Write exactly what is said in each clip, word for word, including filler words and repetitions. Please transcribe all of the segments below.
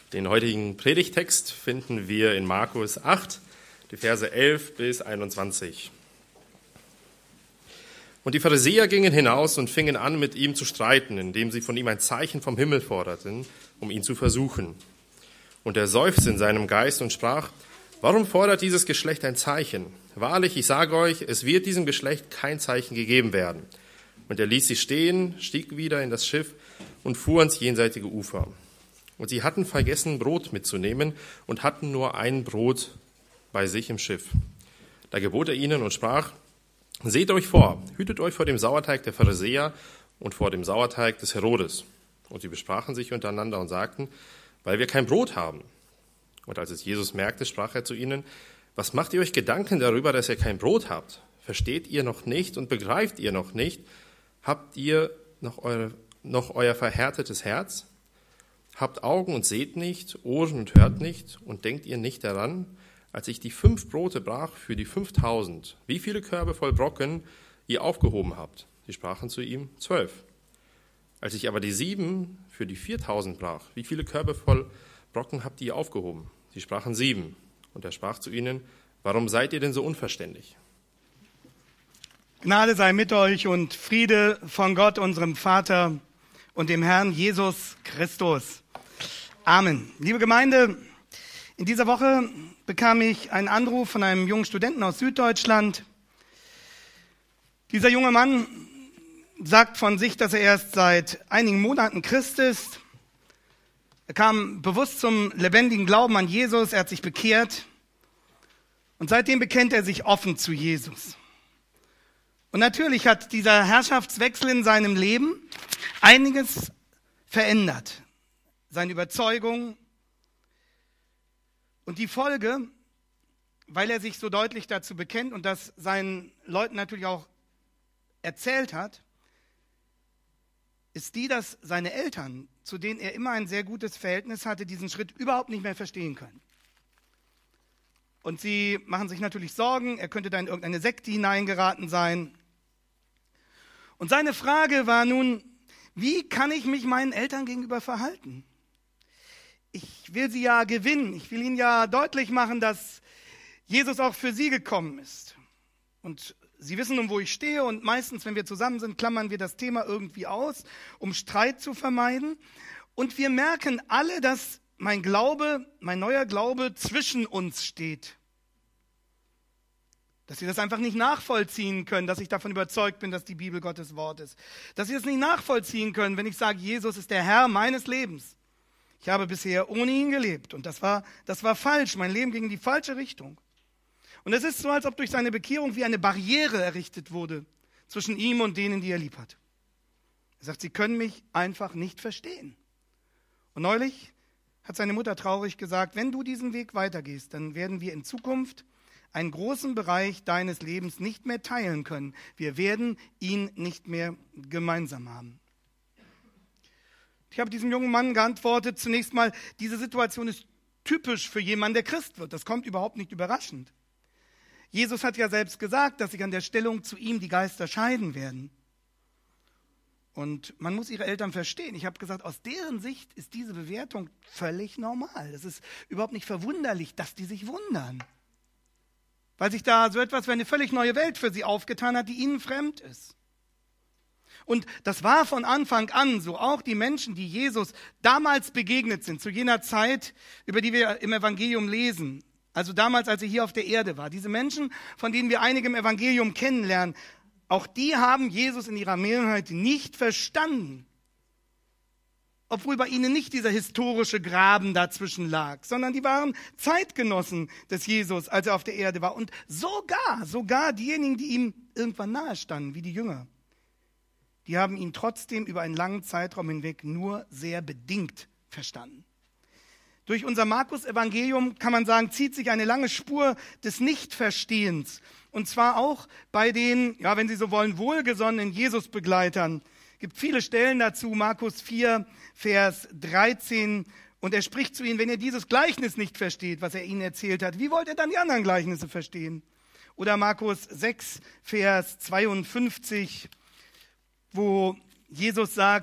Den heutigen Predigttext finden wir in Markus acht, die Verse elf bis einundzwanzig. Und die Pharisäer gingen hinaus und fingen an, mit ihm zu streiten, indem sie von ihm ein Zeichen vom Himmel forderten, um ihn zu versuchen. Und er seufzte in seinem Geist und sprach: Warum fordert dieses Geschlecht ein Zeichen? Wahrlich, ich sage euch, es wird diesem Geschlecht kein Zeichen gegeben werden. Und er ließ sie stehen, stieg wieder in das Schiff und fuhr ans jenseitige Ufer. Und sie hatten vergessen, Brot mitzunehmen und hatten nur ein Brot bei sich im Schiff. Da gebot er ihnen und sprach: Seht euch vor, hütet euch vor dem Sauerteig der Pharisäer und vor dem Sauerteig des Herodes. Und sie besprachen sich untereinander und sagten: Weil wir kein Brot haben. Und als es Jesus merkte, sprach er zu ihnen: Was macht ihr euch Gedanken darüber, dass ihr kein Brot habt? Versteht ihr noch nicht und begreift ihr noch nicht? Habt ihr noch, eure, noch euer verhärtetes Herz? Habt Augen und seht nicht, Ohren und hört nicht, und denkt ihr nicht daran, als ich die fünf Brote brach für die fünftausend, wie viele Körbe voll Brocken ihr aufgehoben habt? Sie sprachen zu ihm: Zwölf. Als ich aber die sieben für die viertausend brach, wie viele Körbe voll Brocken habt ihr aufgehoben? Sie sprachen: Sieben. Und er sprach zu ihnen: Warum seid ihr denn so unverständig? Gnade sei mit euch und Friede von Gott, unserem Vater und dem Herrn Jesus Christus. Amen. Liebe Gemeinde, in dieser Woche bekam ich einen Anruf von einem jungen Studenten aus Süddeutschland. Dieser junge Mann sagt von sich, dass er erst seit einigen Monaten Christ ist. Er kam bewusst zum lebendigen Glauben an Jesus, er hat sich bekehrt und seitdem bekennt er sich offen zu Jesus. Und natürlich hat dieser Herrschaftswechsel in seinem Leben einiges verändert. Seine Überzeugung und die Folge, weil er sich so deutlich dazu bekennt und das seinen Leuten natürlich auch erzählt hat, ist die, dass seine Eltern, zu denen er immer ein sehr gutes Verhältnis hatte, diesen Schritt überhaupt nicht mehr verstehen können. Und sie machen sich natürlich Sorgen, er könnte da in irgendeine Sekte hineingeraten sein. Und seine Frage war nun: Wie kann ich mich meinen Eltern gegenüber verhalten? Ich will sie ja gewinnen, ich will ihnen ja deutlich machen, dass Jesus auch für sie gekommen ist. Und sie wissen, um wo ich stehe, und meistens, wenn wir zusammen sind, klammern wir das Thema irgendwie aus, um Streit zu vermeiden. Und wir merken alle, dass mein Glaube, mein neuer Glaube zwischen uns steht. Dass sie das einfach nicht nachvollziehen können, dass ich davon überzeugt bin, dass die Bibel Gottes Wort ist. Dass sie es nicht nachvollziehen können, wenn ich sage, Jesus ist der Herr meines Lebens. Ich habe bisher ohne ihn gelebt und das war, das war falsch. Mein Leben ging in die falsche Richtung. Und es ist so, als ob durch seine Bekehrung wie eine Barriere errichtet wurde zwischen ihm und denen, die er lieb hat. Er sagt, sie können mich einfach nicht verstehen. Und neulich hat seine Mutter traurig gesagt: Wenn du diesen Weg weitergehst, dann werden wir in Zukunft einen großen Bereich deines Lebens nicht mehr teilen können. Wir werden ihn nicht mehr gemeinsam haben. Ich habe diesem jungen Mann geantwortet, zunächst mal, diese Situation ist typisch für jemanden, der Christ wird. Das kommt überhaupt nicht überraschend. Jesus hat ja selbst gesagt, dass sich an der Stellung zu ihm die Geister scheiden werden. Und man muss ihre Eltern verstehen. Ich habe gesagt, aus deren Sicht ist diese Bewertung völlig normal. Es ist überhaupt nicht verwunderlich, dass die sich wundern. Weil sich da so etwas wie eine völlig neue Welt für sie aufgetan hat, die ihnen fremd ist. Und das war von Anfang an so. Auch die Menschen, die Jesus damals begegnet sind, zu jener Zeit, über die wir im Evangelium lesen, also damals, als er hier auf der Erde war. Diese Menschen, von denen wir einige im Evangelium kennenlernen, auch die haben Jesus in ihrer Mehrheit nicht verstanden. Obwohl bei ihnen nicht dieser historische Graben dazwischen lag, sondern die waren Zeitgenossen des Jesus, als er auf der Erde war. Und sogar, sogar diejenigen, die ihm irgendwann nahe standen, wie die Jünger, die haben ihn trotzdem über einen langen Zeitraum hinweg nur sehr bedingt verstanden. Durch unser Markus-Evangelium, kann man sagen, zieht sich eine lange Spur des Nichtverstehens. Und zwar auch bei den, ja, wenn Sie so wollen, wohlgesonnenen Jesus-Begleitern. Es gibt viele Stellen dazu, Markus vier, Vers dreizehn. Und er spricht zu ihnen: Wenn ihr dieses Gleichnis nicht versteht, was er ihnen erzählt hat, wie wollt ihr dann die anderen Gleichnisse verstehen? Oder Markus sechs, Vers zweiundfünfzig, wo Jesus sagt,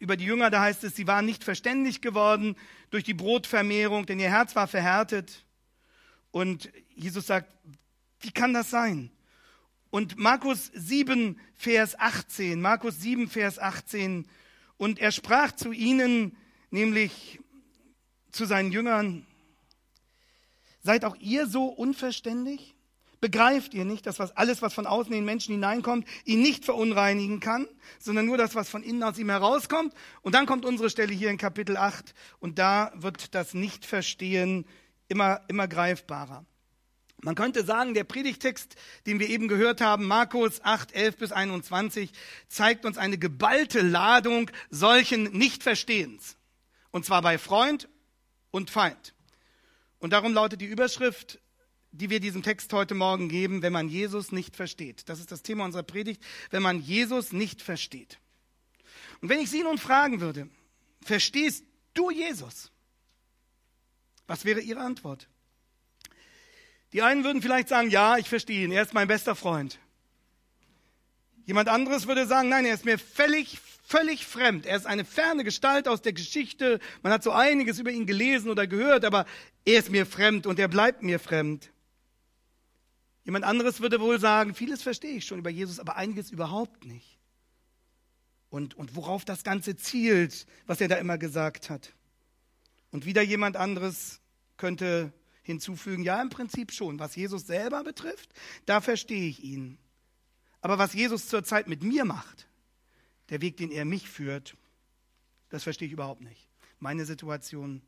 über die Jünger, da heißt es, sie waren nicht verständig geworden durch die Brotvermehrung, denn ihr Herz war verhärtet. Und Jesus sagt, wie kann das sein? Und Markus sieben, Vers achtzehn, Markus sieben, Vers achtzehn, und er sprach zu ihnen, nämlich zu seinen Jüngern, seid auch ihr so unverständig? Begreift ihr nicht, dass was, alles, was von außen in den Menschen hineinkommt, ihn nicht verunreinigen kann, sondern nur das, was von innen aus ihm herauskommt? Und dann kommt unsere Stelle hier in Kapitel acht und da wird das Nichtverstehen immer, immer greifbarer. Man könnte sagen, der Predigtext, den wir eben gehört haben, Markus acht, elf bis einundzwanzig, zeigt uns eine geballte Ladung solchen Nichtverstehens. Und zwar bei Freund und Feind. Und darum lautet die Überschrift, die wir diesem Text heute Morgen geben, wenn man Jesus nicht versteht. Das ist das Thema unserer Predigt, wenn man Jesus nicht versteht. Und wenn ich Sie nun fragen würde, verstehst du Jesus? Was wäre Ihre Antwort? Die einen würden vielleicht sagen, ja, ich verstehe ihn, er ist mein bester Freund. Jemand anderes würde sagen, nein, er ist mir völlig, völlig fremd. Er ist eine ferne Gestalt aus der Geschichte. Man hat so einiges über ihn gelesen oder gehört, aber er ist mir fremd und er bleibt mir fremd. Jemand anderes würde wohl sagen, vieles verstehe ich schon über Jesus, aber einiges überhaupt nicht. Und, und worauf das Ganze zielt, was er da immer gesagt hat. Und wieder jemand anderes könnte hinzufügen, ja, im Prinzip schon. Was Jesus selber betrifft, da verstehe ich ihn. Aber was Jesus zurzeit mit mir macht, der Weg, den er mich führt, das verstehe ich überhaupt nicht. Meine Situation.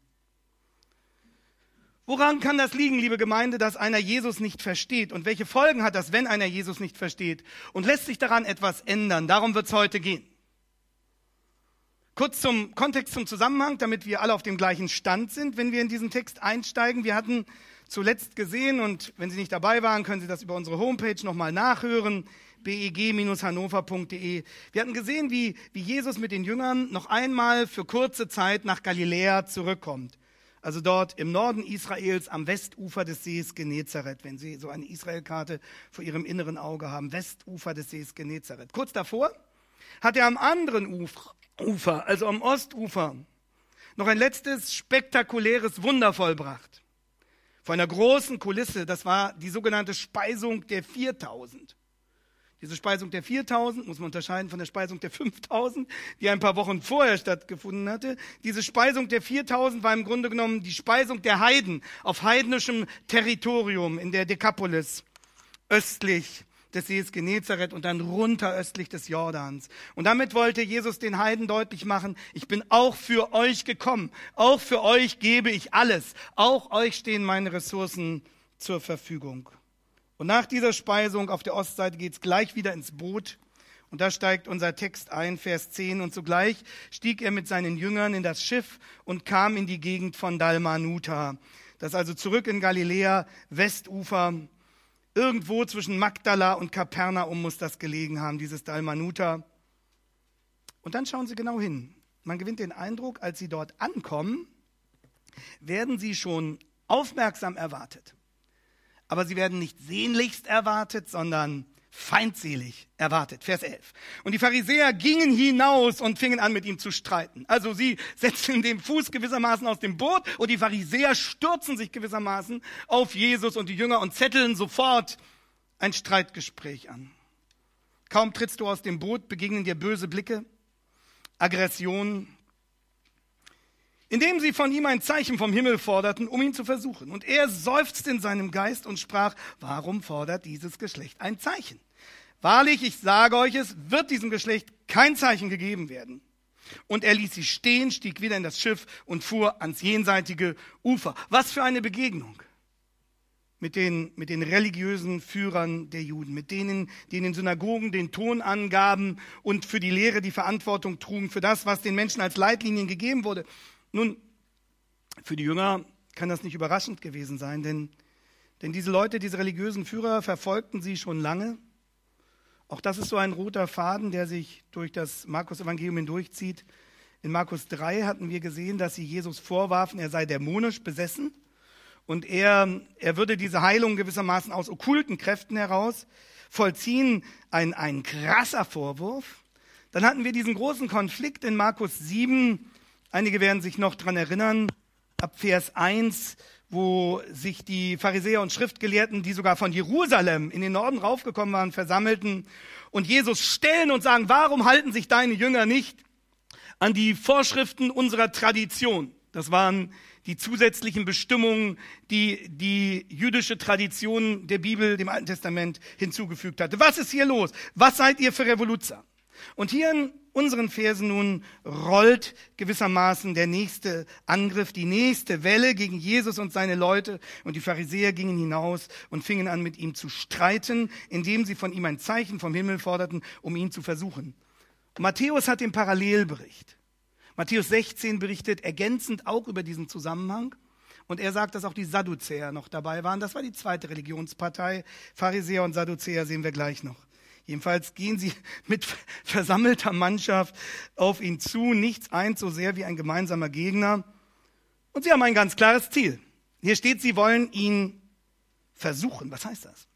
Woran kann das liegen, liebe Gemeinde, dass einer Jesus nicht versteht? Und welche Folgen hat das, wenn einer Jesus nicht versteht? Und lässt sich daran etwas ändern? Darum wird es heute gehen. Kurz zum Kontext, zum Zusammenhang, damit wir alle auf dem gleichen Stand sind, wenn wir in diesen Text einsteigen. Wir hatten zuletzt gesehen, und wenn Sie nicht dabei waren, können Sie das über unsere Homepage nochmal nachhören, b e g Bindestrich hannover punkt d e. Wir hatten gesehen, wie, wie Jesus mit den Jüngern noch einmal für kurze Zeit nach Galiläa zurückkommt. Also dort im Norden Israels am Westufer des Sees Genezareth, wenn Sie so eine Israelkarte vor Ihrem inneren Auge haben, Westufer des Sees Genezareth. Kurz davor hat er am anderen Ufer, Ufer, also am Ostufer, noch ein letztes spektakuläres Wunder vollbracht. Vor einer großen Kulisse, das war die sogenannte Speisung der viertausend. Diese Speisung der viertausend muss man unterscheiden von der Speisung der fünftausend, die ein paar Wochen vorher stattgefunden hatte. Diese Speisung der viertausend war im Grunde genommen die Speisung der Heiden auf heidnischem Territorium in der Dekapolis, östlich des Sees Genezareth und dann runter östlich des Jordans. Und damit wollte Jesus den Heiden deutlich machen, ich bin auch für euch gekommen. Auch für euch gebe ich alles. Auch euch stehen meine Ressourcen zur Verfügung. Und nach dieser Speisung auf der Ostseite geht es gleich wieder ins Boot. Und da steigt unser Text ein, Vers zehn. Und sogleich stieg er mit seinen Jüngern in das Schiff und kam in die Gegend von Dalmanuta. Das ist also zurück in Galiläa, Westufer. Irgendwo zwischen Magdala und Kapernaum muss das gelegen haben, dieses Dalmanuta. Und dann schauen Sie genau hin. Man gewinnt den Eindruck, als Sie dort ankommen, werden Sie schon aufmerksam erwartet. Aber Sie werden nicht sehnlichst erwartet, sondern feindselig erwartet. Vers elf. Und die Pharisäer gingen hinaus und fingen an, mit ihm zu streiten. Also sie setzten den Fuß gewissermaßen aus dem Boot und die Pharisäer stürzen sich gewissermaßen auf Jesus und die Jünger und zetteln sofort ein Streitgespräch an. Kaum trittst du aus dem Boot, begegnen dir böse Blicke, Aggression, indem sie von ihm ein Zeichen vom Himmel forderten, um ihn zu versuchen. Und er seufzte in seinem Geist und sprach, warum fordert dieses Geschlecht ein Zeichen? Wahrlich, ich sage euch, es wird diesem Geschlecht kein Zeichen gegeben werden. Und er ließ sie stehen, stieg wieder in das Schiff und fuhr ans jenseitige Ufer. Was für eine Begegnung mit den, mit den religiösen Führern der Juden, mit denen, die in den Synagogen den Ton angaben und für die Lehre die Verantwortung trugen, für das, was den Menschen als Leitlinien gegeben wurde. Nun, für die Jünger kann das nicht überraschend gewesen sein, denn, denn diese Leute, diese religiösen Führer verfolgten sie schon lange. Auch das ist so ein roter Faden, der sich durch das Markus-Evangelium hindurchzieht. In Markus drei hatten wir gesehen, dass sie Jesus vorwarfen, er sei dämonisch besessen und er, er würde diese Heilung gewissermaßen aus okkulten Kräften heraus vollziehen. Ein, ein krasser Vorwurf. Dann hatten wir diesen großen Konflikt in Markus sieben. Einige werden sich noch daran erinnern, ab Vers eins, wo sich die Pharisäer und Schriftgelehrten, die sogar von Jerusalem in den Norden raufgekommen waren, versammelten und Jesus stellen und sagen, warum halten sich deine Jünger nicht an die Vorschriften unserer Tradition? Das waren die zusätzlichen Bestimmungen, die die jüdische Tradition der Bibel, dem Alten Testament, hinzugefügt hatte. Was ist hier los? Was seid ihr für Revoluzer? Und hier in unseren Versen nun rollt gewissermaßen der nächste Angriff, die nächste Welle gegen Jesus und seine Leute. Und die Pharisäer gingen hinaus und fingen an, mit ihm zu streiten, indem sie von ihm ein Zeichen vom Himmel forderten, um ihn zu versuchen. Und Matthäus hat den Parallelbericht. Matthäus sechzehn berichtet ergänzend auch über diesen Zusammenhang. Und er sagt, dass auch die Sadduzäer noch dabei waren. Das war die zweite Religionspartei. Pharisäer und Sadduzäer sehen wir gleich noch. Jedenfalls gehen sie mit versammelter Mannschaft auf ihn zu. Nichts eint so sehr wie ein gemeinsamer Gegner. Und sie haben ein ganz klares Ziel. Hier steht, sie wollen ihn versuchen. Was heißt das?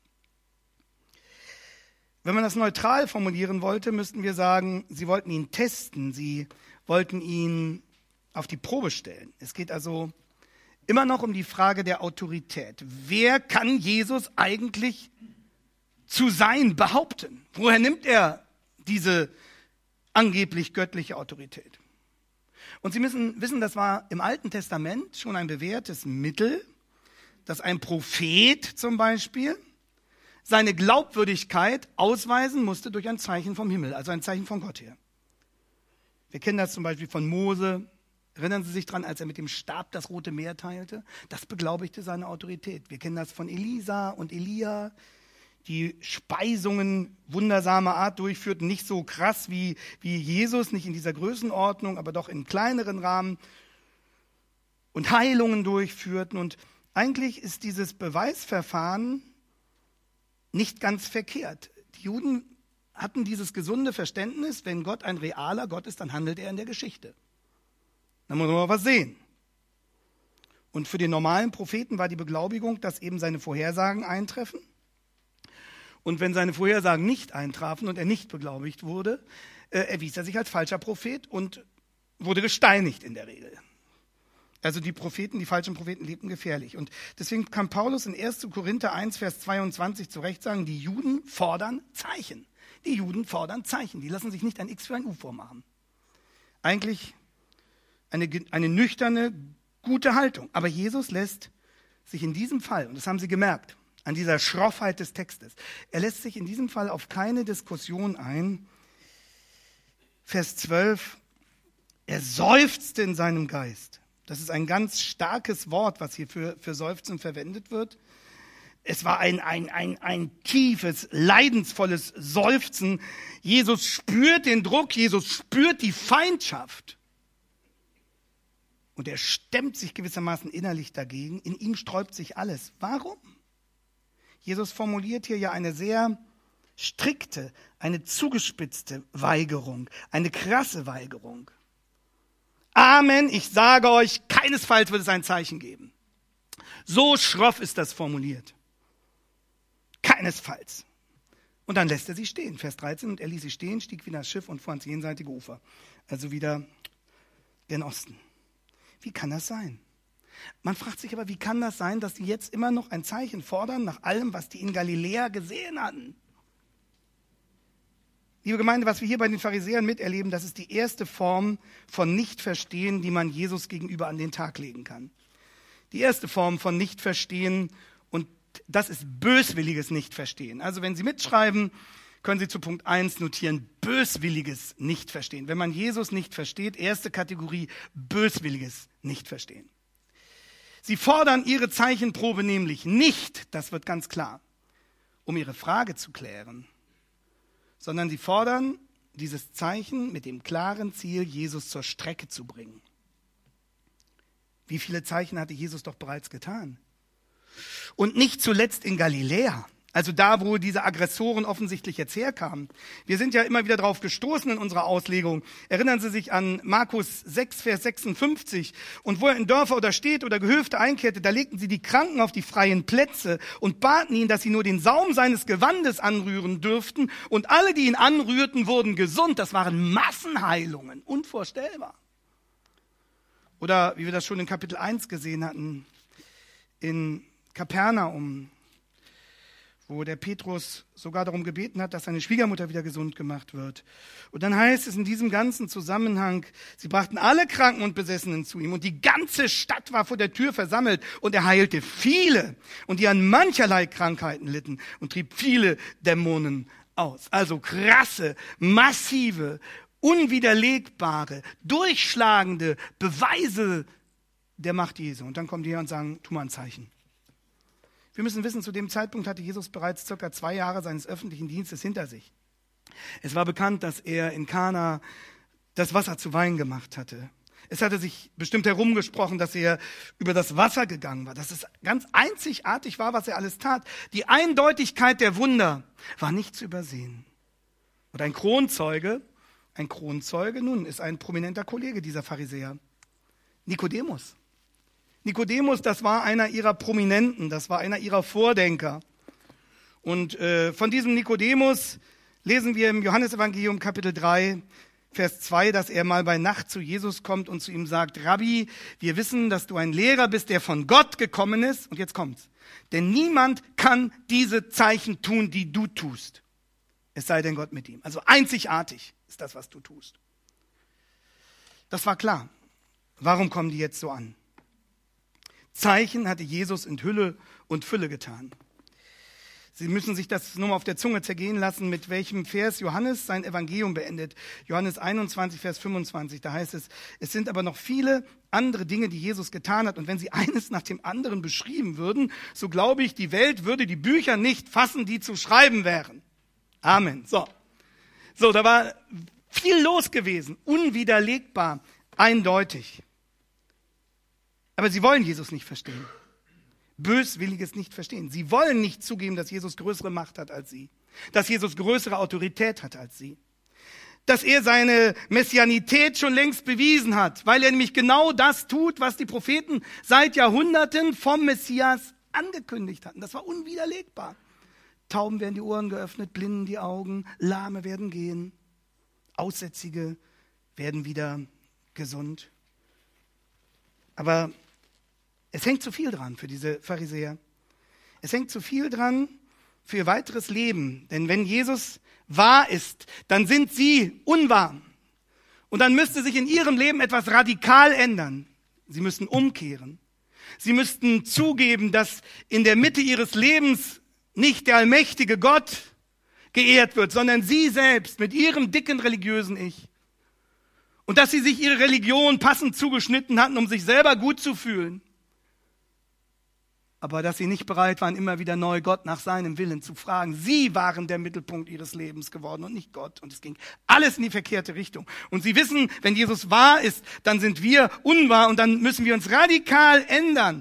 Wenn man das neutral formulieren wollte, müssten wir sagen, sie wollten ihn testen. Sie wollten ihn auf die Probe stellen. Es geht also immer noch um die Frage der Autorität. Wer kann Jesus eigentlich zu sein behaupten? Woher nimmt er diese angeblich göttliche Autorität? Und Sie müssen wissen, das war im Alten Testament schon ein bewährtes Mittel, dass ein Prophet zum Beispiel seine Glaubwürdigkeit ausweisen musste durch ein Zeichen vom Himmel, also ein Zeichen von Gott her. Wir kennen das zum Beispiel von Mose. Erinnern Sie sich dran, als er mit dem Stab das Rote Meer teilte? Das beglaubigte seine Autorität. Wir kennen das von Elisa und Elia, die Speisungen wundersamer Art durchführten, nicht so krass wie, wie Jesus, nicht in dieser Größenordnung, aber doch in kleineren Rahmen und Heilungen durchführten. Und eigentlich ist dieses Beweisverfahren nicht ganz verkehrt. Die Juden hatten dieses gesunde Verständnis, wenn Gott ein realer Gott ist, dann handelt er in der Geschichte. Dann muss man mal was sehen. Und für den normalen Propheten war die Beglaubigung, dass eben seine Vorhersagen eintreffen. Und wenn seine Vorhersagen nicht eintrafen und er nicht beglaubigt wurde, äh, erwies er sich als falscher Prophet und wurde gesteinigt in der Regel. Also die Propheten, die falschen Propheten lebten gefährlich. Und deswegen kann Paulus in erster Korinther eins, Vers zweiundzwanzig zu Recht sagen, die Juden fordern Zeichen. Die Juden fordern Zeichen. Die lassen sich nicht ein X für ein U vormachen. Eigentlich eine, eine nüchterne, gute Haltung. Aber Jesus lässt sich in diesem Fall, und das haben Sie gemerkt, an dieser Schroffheit des Textes, er lässt sich in diesem Fall auf keine Diskussion ein. Vers zwölf, er seufzte in seinem Geist. Das ist ein ganz starkes Wort, was hier für, für Seufzen verwendet wird. Es war ein, ein, ein, ein tiefes, leidensvolles Seufzen. Jesus spürt den Druck, Jesus spürt die Feindschaft. Und er stemmt sich gewissermaßen innerlich dagegen. In ihm sträubt sich alles. Warum? Jesus formuliert hier ja eine sehr strikte, eine zugespitzte Weigerung, eine krasse Weigerung. Amen, ich sage euch, keinesfalls wird es ein Zeichen geben. So schroff ist das formuliert. Keinesfalls. Und dann lässt er sie stehen. Vers dreizehn, und er ließ sie stehen, stieg wieder ins Schiff und fuhr ans jenseitige Ufer. Also wieder gen Osten. Wie kann das sein? Man fragt sich aber, wie kann das sein, dass sie jetzt immer noch ein Zeichen fordern, nach allem, was die in Galiläa gesehen hatten? Liebe Gemeinde, was wir hier bei den Pharisäern miterleben, das ist die erste Form von Nichtverstehen, die man Jesus gegenüber an den Tag legen kann. Die erste Form von Nichtverstehen, und das ist böswilliges Nichtverstehen. Also wenn Sie mitschreiben, können Sie zu Punkt eins notieren, böswilliges Nichtverstehen. Wenn man Jesus nicht versteht, erste Kategorie, böswilliges Nichtverstehen. Sie fordern ihre Zeichenprobe nämlich nicht, das wird ganz klar, um ihre Frage zu klären, sondern sie fordern dieses Zeichen mit dem klaren Ziel, Jesus zur Strecke zu bringen. Wie viele Zeichen hatte Jesus doch bereits getan? Und nicht zuletzt in Galiläa. Also da, wo diese Aggressoren offensichtlich jetzt herkamen. Wir sind ja immer wieder drauf gestoßen in unserer Auslegung. Erinnern Sie sich an Markus sechs, Vers sechsundfünfzig. Und wo er in Dörfer oder Städte oder Gehöfte einkehrte, da legten sie die Kranken auf die freien Plätze und baten ihn, dass sie nur den Saum seines Gewandes anrühren dürften. Und alle, die ihn anrührten, wurden gesund. Das waren Massenheilungen. Unvorstellbar. Oder wie wir das schon in Kapitel eins gesehen hatten, in Kapernaum, wo der Petrus sogar darum gebeten hat, dass seine Schwiegermutter wieder gesund gemacht wird. Und dann heißt es in diesem ganzen Zusammenhang, sie brachten alle Kranken und Besessenen zu ihm und die ganze Stadt war vor der Tür versammelt und er heilte viele und die an mancherlei Krankheiten litten und trieb viele Dämonen aus. Also krasse, massive, unwiderlegbare, durchschlagende Beweise der Macht Jesu. Und dann kommen die her und sagen, tu mal ein Zeichen. Wir müssen wissen, zu dem Zeitpunkt hatte Jesus bereits circa zwei Jahre seines öffentlichen Dienstes hinter sich. Es war bekannt, dass er in Kana das Wasser zu Wein gemacht hatte. Es hatte sich bestimmt herumgesprochen, dass er über das Wasser gegangen war, dass es ganz einzigartig war, was er alles tat. Die Eindeutigkeit der Wunder war nicht zu übersehen. Und ein Kronzeuge, ein Kronzeuge, nun, ist ein prominenter Kollege dieser Pharisäer, Nikodemus. Nikodemus, das war einer ihrer Prominenten, das war einer ihrer Vordenker. Und äh, von diesem Nikodemus lesen wir im Johannesevangelium Kapitel drei, Vers zwei, dass er mal bei Nacht zu Jesus kommt und zu ihm sagt, Rabbi, wir wissen, dass du ein Lehrer bist, der von Gott gekommen ist. Und jetzt kommt's. Denn niemand kann diese Zeichen tun, die du tust. Es sei denn Gott mit ihm. Also einzigartig ist das, was du tust. Das war klar. Warum kommen die jetzt so an? Zeichen hatte Jesus in Hülle und Fülle getan. Sie müssen sich das nur mal auf der Zunge zergehen lassen, mit welchem Vers Johannes sein Evangelium beendet. Johannes einundzwanzig, Vers fünfundzwanzig, da heißt es, es sind aber noch viele andere Dinge, die Jesus getan hat. Und wenn sie eines nach dem anderen beschrieben würden, so glaube ich, die Welt würde die Bücher nicht fassen, die zu schreiben wären. Amen. So, so, da war viel los gewesen, unwiderlegbar, eindeutig. Aber sie wollen Jesus nicht verstehen. Böswilliges nicht verstehen. Sie wollen nicht zugeben, dass Jesus größere Macht hat als sie. Dass Jesus größere Autorität hat als sie. Dass er seine Messianität schon längst bewiesen hat, weil er nämlich genau das tut, was die Propheten seit Jahrhunderten vom Messias angekündigt hatten. Das war unwiderlegbar. Tauben werden die Ohren geöffnet, Blinden die Augen, Lahme werden gehen, Aussätzige werden wieder gesund. Aber es hängt zu viel dran für diese Pharisäer. Es hängt zu viel dran für ihr weiteres Leben. Denn wenn Jesus wahr ist, dann sind sie unwahr. Und dann müsste sich in ihrem Leben etwas radikal ändern. Sie müssten umkehren. Sie müssten zugeben, dass in der Mitte ihres Lebens nicht der allmächtige Gott geehrt wird, sondern sie selbst mit ihrem dicken religiösen Ich. Und dass sie sich ihre Religion passend zugeschnitten hatten, um sich selber gut zu fühlen. Aber dass sie nicht bereit waren, immer wieder neu Gott nach seinem Willen zu fragen. Sie waren der Mittelpunkt ihres Lebens geworden und nicht Gott. Und es ging alles in die verkehrte Richtung. Und sie wissen, wenn Jesus wahr ist, dann sind wir unwahr und dann müssen wir uns radikal ändern.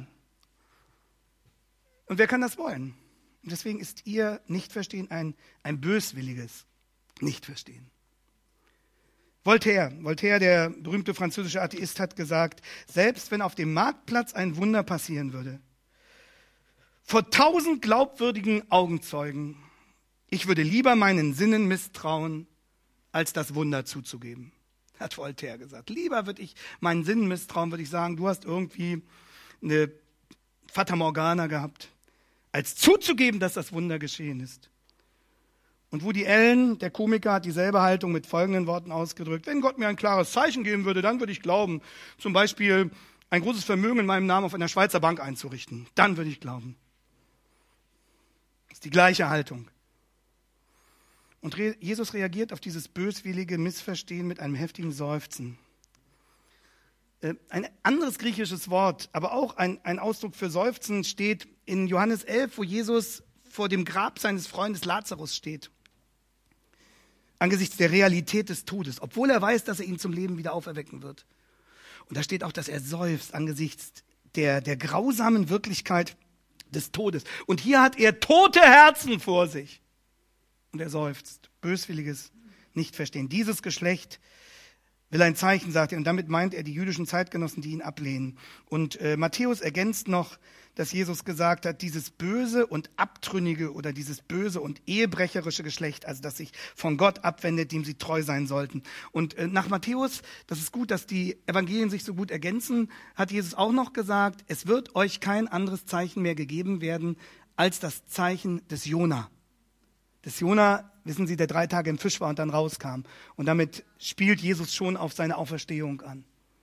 Und wer kann das wollen? Und deswegen ist ihr Nichtverstehen ein, ein böswilliges Nichtverstehen. Voltaire, Voltaire, der berühmte französische Atheist, hat gesagt, selbst wenn auf dem Marktplatz ein Wunder passieren würde, vor tausend glaubwürdigen Augenzeugen, ich würde lieber meinen Sinnen misstrauen, als das Wunder zuzugeben, hat Voltaire gesagt. Lieber würde ich meinen Sinnen misstrauen, würde ich sagen, du hast irgendwie eine Fata Morgana gehabt, als zuzugeben, dass das Wunder geschehen ist. Und Woody Allen, der Komiker, hat dieselbe Haltung mit folgenden Worten ausgedrückt. Wenn Gott mir ein klares Zeichen geben würde, dann würde ich glauben, zum Beispiel ein großes Vermögen in meinem Namen auf einer Schweizer Bank einzurichten. Dann würde ich glauben. Das ist die gleiche Haltung. Und Jesus reagiert auf dieses böswillige Missverstehen mit einem heftigen Seufzen. Ein anderes griechisches Wort, aber auch ein, ein Ausdruck für Seufzen steht in Johannes elf, wo Jesus vor dem Grab seines Freundes Lazarus steht. Angesichts der Realität des Todes, obwohl er weiß, dass er ihn zum Leben wieder auferwecken wird. Und da steht auch, dass er seufzt angesichts der, der grausamen Wirklichkeit des Todes. Und hier hat er tote Herzen vor sich. Und er seufzt. Böswilliges Nichtverstehen. Dieses Geschlecht will ein Zeichen, sagt er. Und damit meint er die jüdischen Zeitgenossen, die ihn ablehnen. Und äh, Matthäus ergänzt noch, dass Jesus gesagt hat, dieses böse und abtrünnige oder dieses böse und ehebrecherische Geschlecht, also das sich von Gott abwendet, dem sie treu sein sollten. Und äh, nach Matthäus, das ist gut, dass die Evangelien sich so gut ergänzen, hat Jesus auch noch gesagt, es wird euch kein anderes Zeichen mehr gegeben werden, als das Zeichen des Jona. Des Jona, wissen Sie, der drei Tage im Fisch war und dann rauskam. Und damit spielt Jesus schon auf seine Auferstehung an.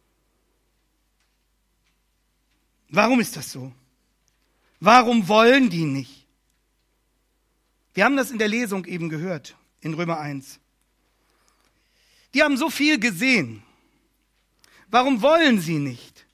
Warum ist das so? Warum wollen die nicht? Wir haben das in der Lesung eben gehört, in Römer eins. Die haben so viel gesehen. Warum wollen sie nicht?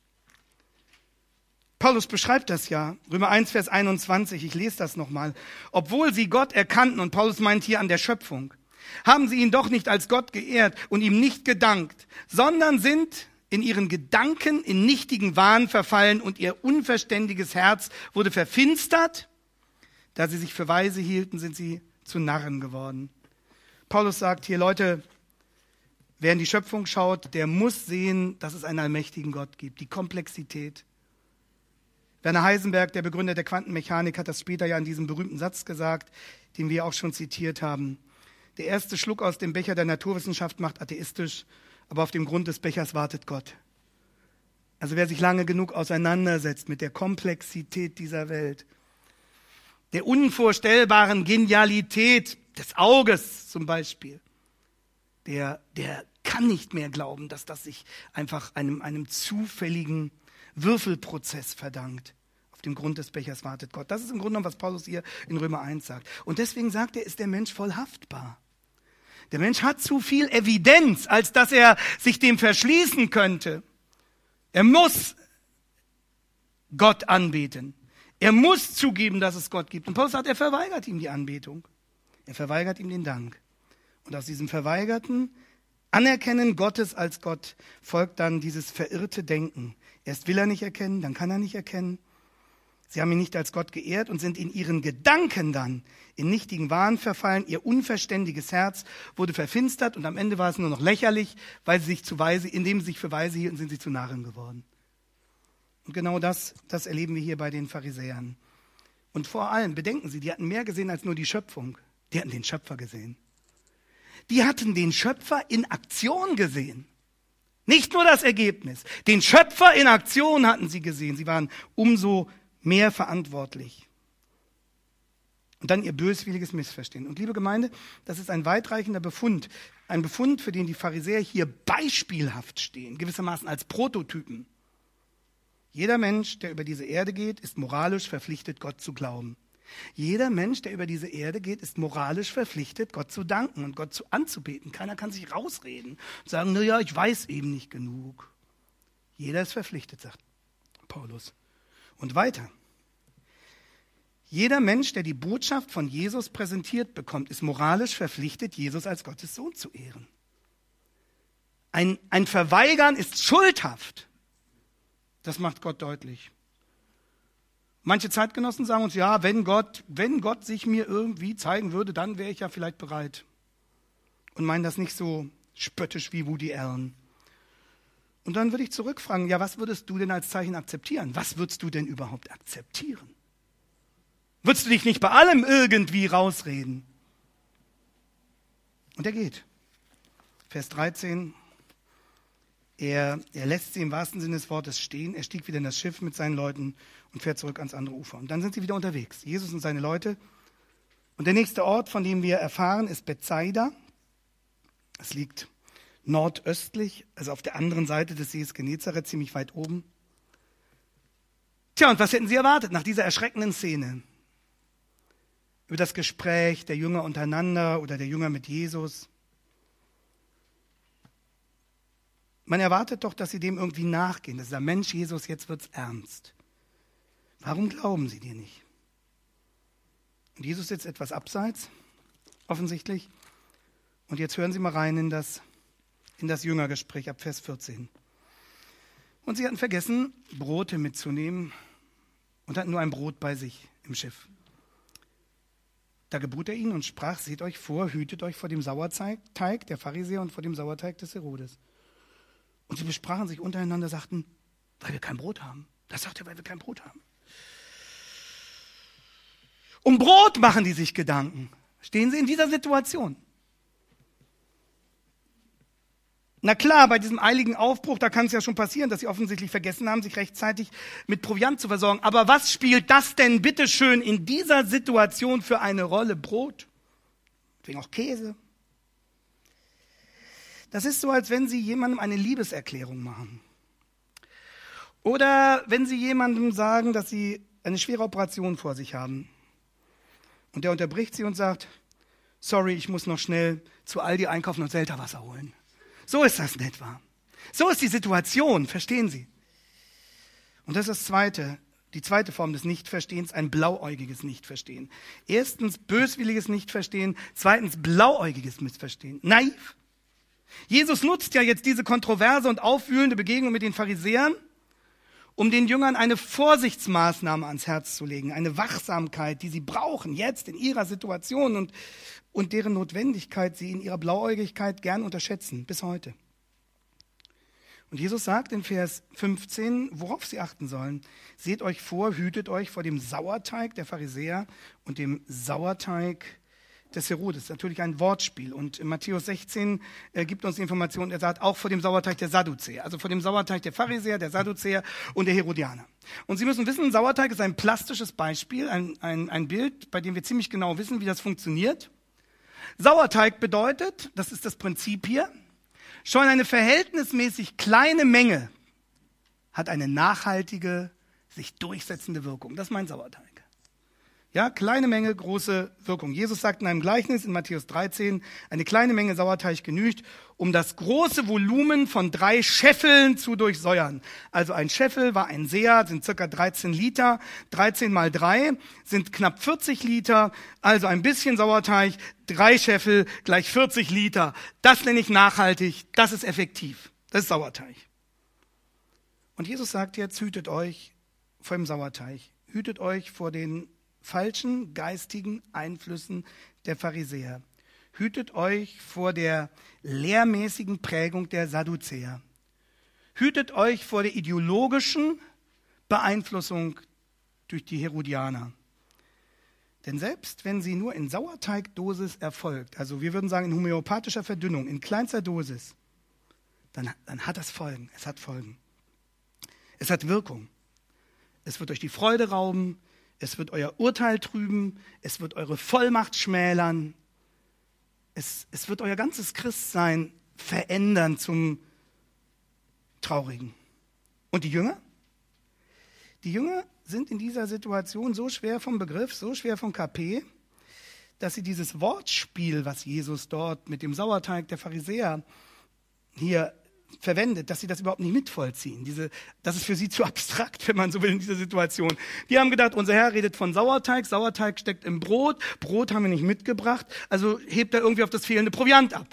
Paulus beschreibt das ja, Römer eins, Vers einundzwanzig, ich lese das nochmal. Obwohl sie Gott erkannten, und Paulus meint hier an der Schöpfung, haben sie ihn doch nicht als Gott geehrt und ihm nicht gedankt, sondern sind in ihren Gedanken in nichtigen Wahn verfallen und ihr unverständiges Herz wurde verfinstert. Da sie sich für weise hielten, sind sie zu Narren geworden. Paulus sagt hier, Leute, wer in die Schöpfung schaut, der muss sehen, dass es einen allmächtigen Gott gibt. Die Komplexität. Werner Heisenberg, der Begründer der Quantenmechanik, hat das später ja in diesem berühmten Satz gesagt, den wir auch schon zitiert haben. Der erste Schluck aus dem Becher der Naturwissenschaft macht atheistisch, aber auf dem Grund des Bechers wartet Gott. Also wer sich lange genug auseinandersetzt mit der Komplexität dieser Welt, der unvorstellbaren Genialität des Auges zum Beispiel, der, der kann nicht mehr glauben, dass das sich einfach einem, einem zufälligen Würfelprozess verdankt. Auf dem Grund des Bechers wartet Gott. Das ist im Grunde genommen, was Paulus hier in Römer eins sagt. Und deswegen sagt er, ist der Mensch voll haftbar. Der Mensch hat zu viel Evidenz, als dass er sich dem verschließen könnte. Er muss Gott anbeten. Er muss zugeben, dass es Gott gibt. Und Paulus sagt, er verweigert ihm die Anbetung. Er verweigert ihm den Dank. Und aus diesem verweigerten Anerkennen Gottes als Gott folgt dann dieses verirrte Denken. Erst will er nicht erkennen, dann kann er nicht erkennen. Sie haben ihn nicht als Gott geehrt und sind in ihren Gedanken dann in nichtigen Wahn verfallen. Ihr unverständiges Herz wurde verfinstert und am Ende war es nur noch lächerlich, weil sie sich zu weise, indem sie sich für weise hielten, sind sie zu Narren geworden. Und genau das, das erleben wir hier bei den Pharisäern. Und vor allem, bedenken Sie, die hatten mehr gesehen als nur die Schöpfung. Die hatten den Schöpfer gesehen. Die hatten den Schöpfer in Aktion gesehen. Nicht nur das Ergebnis. Den Schöpfer in Aktion hatten sie gesehen. Sie waren umso mehr verantwortlich. Und dann ihr böswilliges Missverstehen. Und liebe Gemeinde, das ist ein weitreichender Befund. Ein Befund, für den die Pharisäer hier beispielhaft stehen, gewissermaßen als Prototypen. Jeder Mensch, der über diese Erde geht, ist moralisch verpflichtet, Gott zu glauben. Jeder Mensch, der über diese Erde geht, ist moralisch verpflichtet, Gott zu danken und Gott zu anzubeten. Keiner kann sich rausreden und sagen, naja, ich weiß eben nicht genug. Jeder ist verpflichtet, sagt Paulus. Und weiter. Jeder Mensch, der die Botschaft von Jesus präsentiert bekommt, ist moralisch verpflichtet, Jesus als Gottes Sohn zu ehren. Ein, ein Verweigern ist schuldhaft. Das macht Gott deutlich. Manche Zeitgenossen sagen uns, ja, wenn Gott, wenn Gott sich mir irgendwie zeigen würde, dann wäre ich ja vielleicht bereit. Und meinen das nicht so spöttisch wie Woody Allen. Und dann würde ich zurückfragen, ja, was würdest du denn als Zeichen akzeptieren? Was würdest du denn überhaupt akzeptieren? Würdest du dich nicht bei allem irgendwie rausreden? Und er geht. Vers dreizehn. Er, er lässt sie im wahrsten Sinne des Wortes stehen. Er stieg wieder in das Schiff mit seinen Leuten und fährt zurück ans andere Ufer. Und dann sind sie wieder unterwegs, Jesus und seine Leute. Und der nächste Ort, von dem wir erfahren, ist Bethsaida. Es liegt nordöstlich, also auf der anderen Seite des Sees Genezareth, ziemlich weit oben. Tja, und was hätten sie erwartet nach dieser erschreckenden Szene? Über das Gespräch der Jünger untereinander oder der Jünger mit Jesus. Man erwartet doch, dass sie dem irgendwie nachgehen. Das ist der Mensch, Jesus, jetzt wird's ernst. Warum glauben sie dir nicht? Und Jesus sitzt etwas abseits, offensichtlich. Und jetzt hören Sie mal rein in das, in das Jüngergespräch ab Vers vierzehn. Und sie hatten vergessen, Brote mitzunehmen und hatten nur ein Brot bei sich. im Schiff. Da gebot er ihnen und sprach, seht euch vor, hütet euch vor dem Sauerteig der Pharisäer und vor dem Sauerteig des Herodes. Und sie besprachen sich untereinander, sagten, weil wir kein Brot haben. Das sagt er, weil wir kein Brot haben. Um Brot machen die sich Gedanken. Stehen Sie in dieser Situation? Na klar, bei diesem eiligen Aufbruch, da kann es ja schon passieren, dass sie offensichtlich vergessen haben, sich rechtzeitig mit Proviant zu versorgen. Aber was spielt das denn bitteschön in dieser Situation für eine Rolle? Brot? Deswegen auch Käse. Das ist so, als wenn Sie jemandem eine Liebeserklärung machen. Oder wenn Sie jemandem sagen, dass Sie eine schwere Operation vor sich haben. Und der unterbricht Sie und sagt, sorry, ich muss noch schnell zu Aldi einkaufen und Selterwasser holen. So ist das nicht wahr. So ist die Situation, verstehen Sie? Und das ist das Zweite, die zweite Form des Nichtverstehens, ein blauäugiges Nichtverstehen. Erstens böswilliges Nichtverstehen, zweitens blauäugiges Missverstehen. Naiv. Jesus nutzt ja jetzt diese kontroverse und aufwühlende Begegnung mit den Pharisäern, um den Jüngern eine Vorsichtsmaßnahme ans Herz zu legen, eine Wachsamkeit, die sie brauchen, jetzt in ihrer Situation und, und deren Notwendigkeit sie in ihrer Blauäugigkeit gern unterschätzen, bis heute. Und Jesus sagt in Vers fünfzehn, worauf sie achten sollen. Seht euch vor, hütet euch vor dem Sauerteig der Pharisäer und dem Sauerteig des Herodes. Natürlich ein Wortspiel. Und in Matthäus sechzehn äh, gibt uns die Information, er sagt auch vor dem Sauerteig der Sadduzäer. Also vor dem Sauerteig der Pharisäer, der Sadduzäer und der Herodianer. Und Sie müssen wissen, ein Sauerteig ist ein plastisches Beispiel, ein, ein, ein Bild, bei dem wir ziemlich genau wissen, wie das funktioniert. Sauerteig bedeutet, das ist das Prinzip hier, schon eine verhältnismäßig kleine Menge hat eine nachhaltige, sich durchsetzende Wirkung. Das ist mein Sauerteig. Ja, kleine Menge, große Wirkung. Jesus sagt in einem Gleichnis in Matthäus dreizehn, eine kleine Menge Sauerteig genügt, um das große Volumen von drei Scheffeln zu durchsäuern. Also ein Scheffel war ein Seher, sind circa dreizehn Liter. dreizehn mal drei sind knapp vierzig Liter. Also ein bisschen Sauerteig, drei Scheffel gleich vierzig Liter. Das nenne ich nachhaltig, das ist effektiv. Das ist Sauerteig. Und Jesus sagt jetzt, hütet euch vor dem Sauerteig. Hütet euch vor den falschen geistigen Einflüssen der Pharisäer. Hütet euch vor der lehrmäßigen Prägung der Sadduzäer. Hütet euch vor der ideologischen Beeinflussung durch die Herodianer. Denn selbst wenn sie nur in Sauerteigdosis erfolgt, also wir würden sagen in homöopathischer Verdünnung, in kleinster Dosis, dann, dann hat das Folgen. Es hat Folgen. Es hat Wirkung. Es wird euch die Freude rauben. Es wird euer Urteil trüben, es wird eure Vollmacht schmälern, es, es wird euer ganzes Christsein verändern zum Traurigen. Und die Jünger? Die Jünger sind in dieser Situation so schwer vom Begriff, so schwer vom K P, dass sie dieses Wortspiel, was Jesus dort mit dem Sauerteig der Pharisäer hier verwendet, dass sie das überhaupt nicht mitvollziehen. Diese, das ist für sie zu abstrakt, wenn man so will, in dieser Situation. Die haben gedacht, unser Herr redet von Sauerteig, Sauerteig steckt im Brot, Brot haben wir nicht mitgebracht, also hebt er irgendwie auf das fehlende Proviant ab.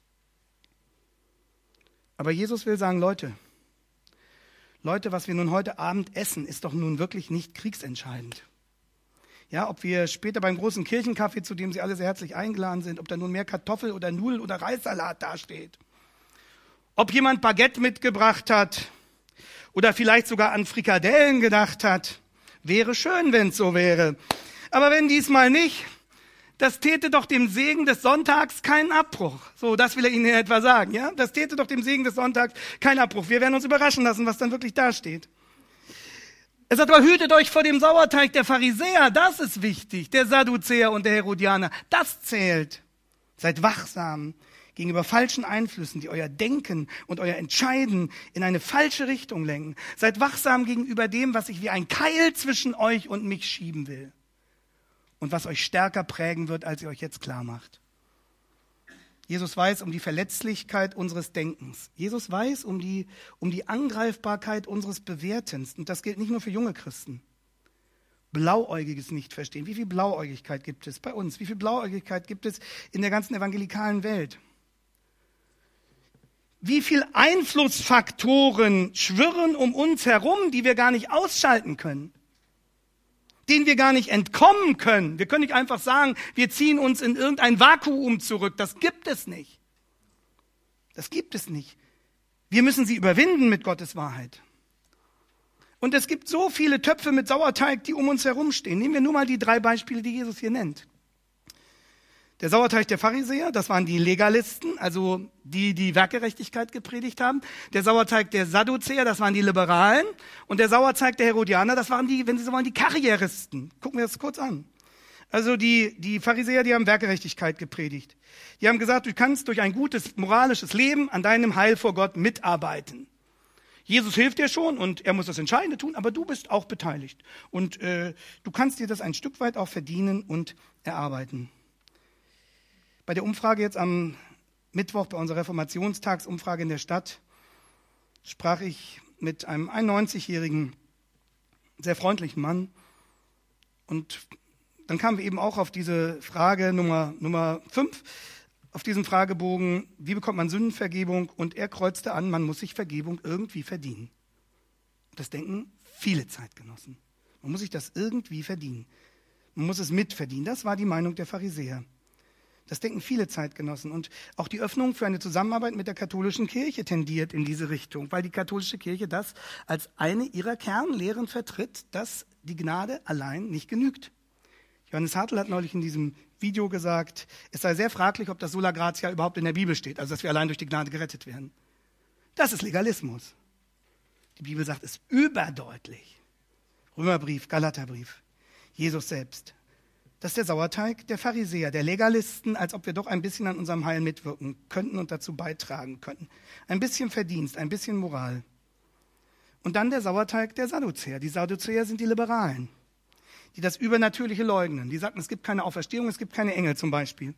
Aber Jesus will sagen, Leute, Leute, was wir nun heute Abend essen, ist doch nun wirklich nicht kriegsentscheidend. Ja, ob wir später beim großen Kirchenkaffee, zu dem Sie alle sehr herzlich eingeladen sind, ob da nun mehr Kartoffel oder Nudeln oder Reissalat dasteht. Ob jemand Baguette mitgebracht hat oder vielleicht sogar an Frikadellen gedacht hat, wäre schön, wenn es so wäre. Aber wenn diesmal nicht, das täte doch dem Segen des Sonntags keinen Abbruch. So, das will er Ihnen etwa sagen, ja? Das täte doch dem Segen des Sonntags keinen Abbruch. Wir werden uns überraschen lassen, was dann wirklich dasteht. Er sagt aber, hütet euch vor dem Sauerteig der Pharisäer, das ist wichtig, der Sadduzäer und der Herodianer, das zählt. Seid wachsam gegenüber falschen Einflüssen, die euer Denken und euer Entscheiden in eine falsche Richtung lenken. Seid wachsam gegenüber dem, was sich wie ein Keil zwischen euch und mich schieben will. Und was euch stärker prägen wird, als ihr euch jetzt klar macht. Jesus weiß um die Verletzlichkeit unseres Denkens. Jesus weiß um die, um die Angreifbarkeit unseres Bewertens. Und das gilt nicht nur für junge Christen. Blauäugiges Nichtverstehen. Wie viel Blauäugigkeit gibt es bei uns? Wie viel Blauäugigkeit gibt es in der ganzen evangelikalen Welt? Wie viel Einflussfaktoren schwirren um uns herum, die wir gar nicht ausschalten können? denen wir gar nicht entkommen können. Wir können nicht einfach sagen, wir ziehen uns in irgendein Vakuum zurück. Das gibt es nicht. Das gibt es nicht. Wir müssen sie überwinden mit Gottes Wahrheit. Und es gibt so viele Töpfe mit Sauerteig, die um uns herumstehen. Nehmen wir nur mal die drei Beispiele, die Jesus hier nennt. Der Sauerteig der Pharisäer, das waren die Legalisten, also die, die Werkgerechtigkeit gepredigt haben. Der Sauerteig der Sadduzäer, das waren die Liberalen. Und der Sauerteig der Herodianer, das waren die, wenn Sie so wollen, die Karrieristen. Gucken wir das kurz an. Also die, die Pharisäer, die haben Werkgerechtigkeit gepredigt. Die haben gesagt, du kannst durch ein gutes, moralisches Leben an deinem Heil vor Gott mitarbeiten. Jesus hilft dir schon und er muss das Entscheidende tun, aber du bist auch beteiligt. Und äh, du kannst dir das ein Stück weit auch verdienen und erarbeiten. Bei der Umfrage jetzt am Mittwoch, bei unserer Reformationstagsumfrage in der Stadt, sprach ich mit einem einundneunzigjährigen, sehr freundlichen Mann. Und dann kamen wir eben auch auf diese Frage Nummer, Nummer fünf, auf diesen Fragebogen, wie bekommt man Sündenvergebung? Und er kreuzte an, man muss sich Vergebung irgendwie verdienen. Das denken viele Zeitgenossen. Man muss sich das irgendwie verdienen. Man muss es mitverdienen. Das war die Meinung der Pharisäer. Das denken viele Zeitgenossen. Und auch die Öffnung für eine Zusammenarbeit mit der katholischen Kirche tendiert in diese Richtung, weil die katholische Kirche das als eine ihrer Kernlehren vertritt, dass die Gnade allein nicht genügt. Johannes Hartl hat neulich in diesem Video gesagt, es sei sehr fraglich, ob das Sola Gratia überhaupt in der Bibel steht, also dass wir allein durch die Gnade gerettet werden. Das ist Legalismus. Die Bibel sagt es überdeutlich. Römerbrief, Galaterbrief, Jesus selbst. Das ist der Sauerteig der Pharisäer, der Legalisten, als ob wir doch ein bisschen an unserem Heil mitwirken könnten und dazu beitragen könnten. Ein bisschen Verdienst, ein bisschen Moral. Und dann der Sauerteig der Sadduzäer. Die Sadduzäer sind die Liberalen, die das Übernatürliche leugnen. Die sagten, es gibt keine Auferstehung, es gibt keine Engel zum Beispiel.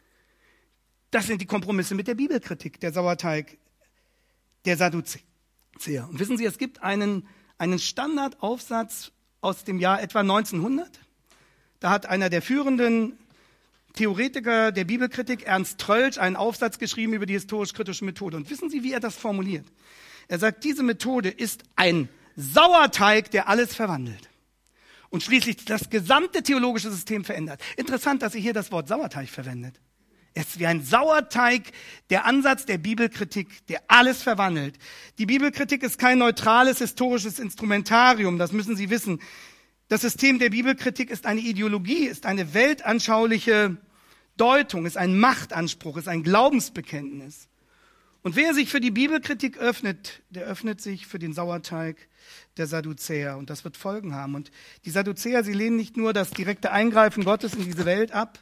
Das sind die Kompromisse mit der Bibelkritik, der Sauerteig der Sadduzäer. Und wissen Sie, es gibt einen, einen Standardaufsatz aus dem Jahr etwa neunzehnhundert. Da hat einer der führenden Theoretiker der Bibelkritik, Ernst Trölsch, einen Aufsatz geschrieben über die historisch-kritische Methode. Und wissen Sie, wie er das formuliert? Er sagt, diese Methode ist ein Sauerteig, der alles verwandelt und schließlich das gesamte theologische System verändert. Interessant, dass er hier das Wort Sauerteig verwendet. Es ist wie ein Sauerteig, der Ansatz der Bibelkritik, der alles verwandelt. Die Bibelkritik ist kein neutrales historisches Instrumentarium, das müssen Sie wissen. Das System der Bibelkritik ist eine Ideologie, ist eine weltanschauliche Deutung, ist ein Machtanspruch, ist ein Glaubensbekenntnis. Und wer sich für die Bibelkritik öffnet, der öffnet sich für den Sauerteig der Sadduzäer. Und das wird Folgen haben. Und die Sadduzäer, sie lehnen nicht nur das direkte Eingreifen Gottes in diese Welt ab,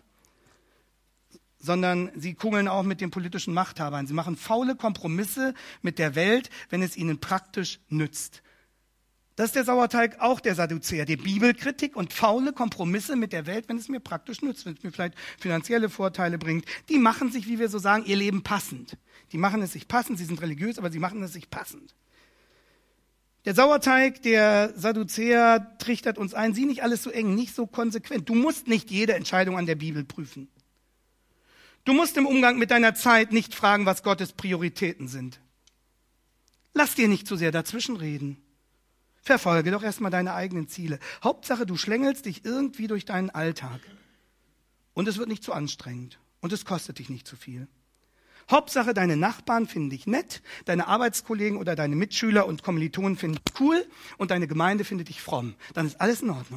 sondern sie kungeln auch mit den politischen Machthabern. Sie machen faule Kompromisse mit der Welt, wenn es ihnen praktisch nützt. Das ist der Sauerteig auch der Sadduzäer, der Bibelkritik und faule Kompromisse mit der Welt, wenn es mir praktisch nützt, wenn es mir vielleicht finanzielle Vorteile bringt. Die machen sich, wie wir so sagen, ihr Leben passend. Die machen es sich passend, sie sind religiös, aber sie machen es sich passend. Der Sauerteig der Sadduzäer trichtert uns ein, sieh nicht alles so eng, nicht so konsequent. Du musst nicht jede Entscheidung an der Bibel prüfen. Du musst im Umgang mit deiner Zeit nicht fragen, was Gottes Prioritäten sind. Lass dir nicht zu sehr dazwischenreden. Verfolge doch erstmal deine eigenen Ziele. Hauptsache, du schlängelst dich irgendwie durch deinen Alltag. Und es wird nicht zu anstrengend. Und es kostet dich nicht zu viel. Hauptsache, deine Nachbarn finden dich nett, deine Arbeitskollegen oder deine Mitschüler und Kommilitonen finden dich cool und deine Gemeinde findet dich fromm. Dann ist alles in Ordnung.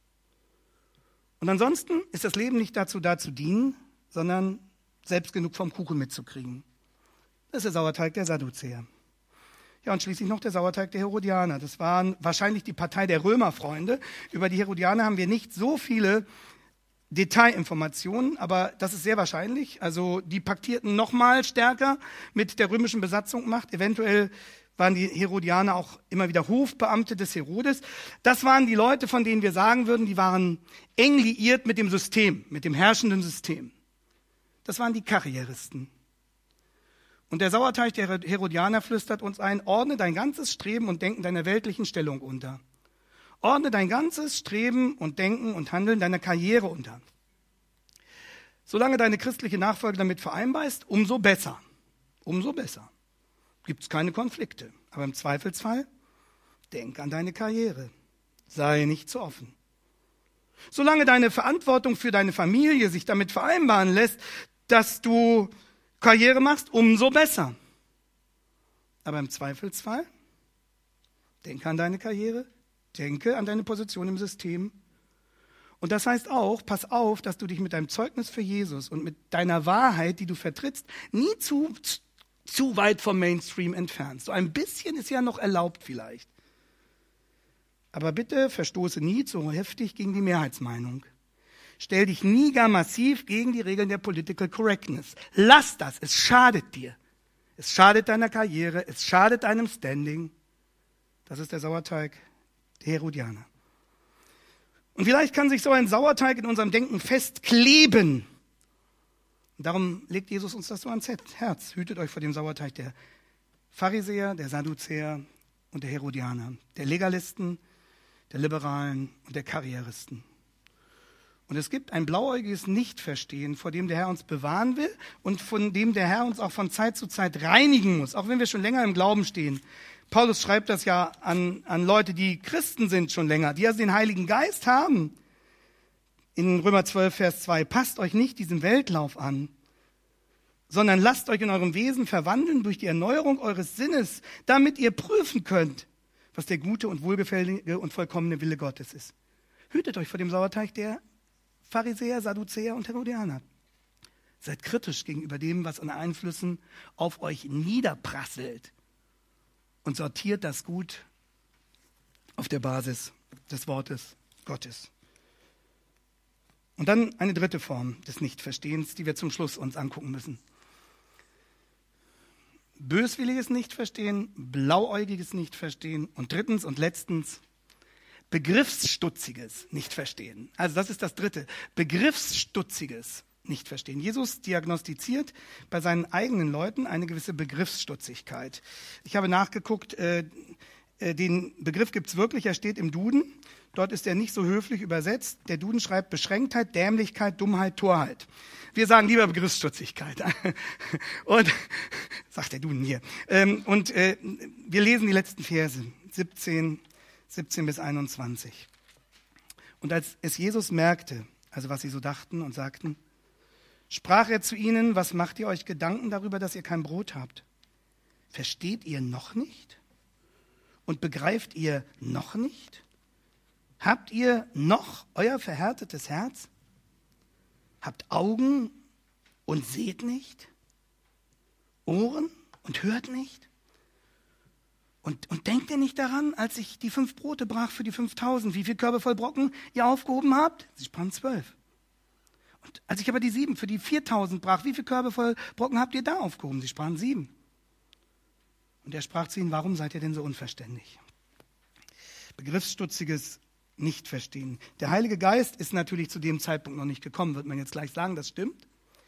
Und ansonsten ist das Leben nicht dazu da zu dienen, sondern selbst genug vom Kuchen mitzukriegen. Das ist der Sauerteig der Sadduzäer. Ja, und schließlich noch der Sauerteig der Herodianer. Das waren wahrscheinlich die Partei der Römerfreunde. Über die Herodianer haben wir nicht so viele Detailinformationen, aber das ist sehr wahrscheinlich. Also die paktierten noch mal stärker mit der römischen Besatzungsmacht. Eventuell waren die Herodianer auch immer wieder Hofbeamte des Herodes. Das waren die Leute, von denen wir sagen würden, die waren eng liiert mit dem System, mit dem herrschenden System. Das waren die Karrieristen. Und der Sauerteig der Herodianer flüstert uns ein, ordne dein ganzes Streben und Denken deiner weltlichen Stellung unter. Ordne dein ganzes Streben und Denken und Handeln deiner Karriere unter. Solange deine christliche Nachfolge damit vereinbar ist, umso besser. Umso besser. Gibt es keine Konflikte. Aber im Zweifelsfall, denk an deine Karriere. Sei nicht zu offen. Solange deine Verantwortung für deine Familie sich damit vereinbaren lässt, dass du Karriere machst, umso besser. Aber im Zweifelsfall, denke an deine Karriere, denke an deine Position im System. Und das heißt auch, pass auf, dass du dich mit deinem Zeugnis für Jesus und mit deiner Wahrheit, die du vertrittst, nie zu, zu weit vom Mainstream entfernst. So ein bisschen ist ja noch erlaubt vielleicht. Aber bitte verstoße nie zu heftig gegen die Mehrheitsmeinung. Stell dich nie gar massiv gegen die Regeln der Political Correctness. Lass das, es schadet dir. Es schadet deiner Karriere, es schadet deinem Standing. Das ist der Sauerteig der Herodianer. Und vielleicht kann sich so ein Sauerteig in unserem Denken festkleben. Und darum legt Jesus uns das so ans Herz. Hütet euch vor dem Sauerteig der Pharisäer, der Sadduzäer und der Herodianer, der Legalisten, der Liberalen und der Karrieristen. Und es gibt ein blauäugiges Nichtverstehen, vor dem der Herr uns bewahren will und von dem der Herr uns auch von Zeit zu Zeit reinigen muss, auch wenn wir schon länger im Glauben stehen. Paulus schreibt das ja an, an Leute, die Christen sind schon länger, die also den Heiligen Geist haben. In Römer zwölf, Vers zwei, passt euch nicht diesem Weltlauf an, sondern lasst euch in eurem Wesen verwandeln durch die Erneuerung eures Sinnes, damit ihr prüfen könnt, was der gute und wohlgefällige und vollkommene Wille Gottes ist. Hütet euch vor dem Sauerteig der Pharisäer, Sadduzäer und Herodianer. Seid kritisch gegenüber dem, was an Einflüssen auf euch niederprasselt und sortiert das gut auf der Basis des Wortes Gottes. Und dann eine dritte Form des Nichtverstehens, die wir zum Schluss uns angucken müssen. Böswilliges Nichtverstehen, blauäugiges Nichtverstehen und drittens und letztens begriffsstutziges Nichtverstehen. Also das ist das dritte, begriffsstutziges Nichtverstehen. Jesus diagnostiziert bei seinen eigenen Leuten eine gewisse Begriffsstutzigkeit. Ich habe nachgeguckt, äh, äh, den Begriff gibt es wirklich, er steht im Duden. Dort ist er nicht so höflich übersetzt. Der Duden schreibt Beschränktheit, Dämlichkeit, Dummheit, Torheit. Wir sagen lieber Begriffsstutzigkeit. Und, sagt der Duden hier. Ähm, und äh, wir lesen die letzten Verse, siebzehn, siebzehn bis einundzwanzig. Und als es Jesus merkte, also was sie so dachten und sagten, sprach er zu ihnen, was macht ihr euch Gedanken darüber, dass ihr kein Brot habt? Versteht ihr noch nicht? Und begreift ihr noch nicht? Habt ihr noch euer verhärtetes Herz? Habt Augen und seht nicht? Ohren und hört nicht? Und, und denkt ihr nicht daran, als ich die fünf Brote brach für die fünftausend, wie viel Körbe voll Brocken ihr aufgehoben habt? Sie sprachen zwölf. Und als ich aber die sieben für die viertausend brach, wie viel Körbe voll Brocken habt ihr da aufgehoben? Sie sprachen sieben. Und er sprach zu ihnen, warum seid ihr denn so unverständig? Begriffsstutziges Nichtverstehen. Der Heilige Geist ist natürlich zu dem Zeitpunkt noch nicht gekommen, wird man jetzt gleich sagen, das stimmt.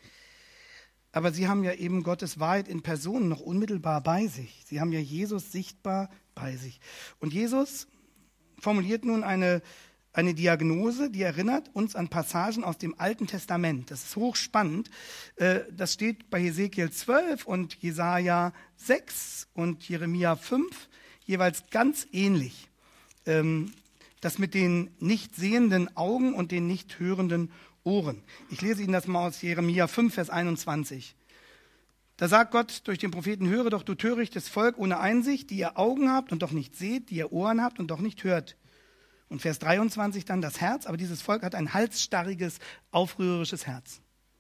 Aber sie haben ja eben Gottes Wahrheit in Person noch unmittelbar bei sich. Sie haben ja Jesus sichtbar bei sich. Und Jesus formuliert nun eine, eine Diagnose, die erinnert uns an Passagen aus dem Alten Testament. Das ist hochspannend. Das steht bei Hesekiel zwölf und Jesaja sechs und Jeremia fünf jeweils ganz ähnlich. Das mit den nicht sehenden Augen und den nicht hörenden Ohren. Ich lese Ihnen das mal aus Jeremia fünf, Vers einundzwanzig. Da sagt Gott durch den Propheten, höre doch, du törichtes Volk ohne Einsicht, die ihr Augen habt und doch nicht seht, die ihr Ohren habt und doch nicht hört. Und Vers dreiundzwanzig dann das Herz, aber dieses Volk hat ein halsstarriges, aufrührerisches Herz.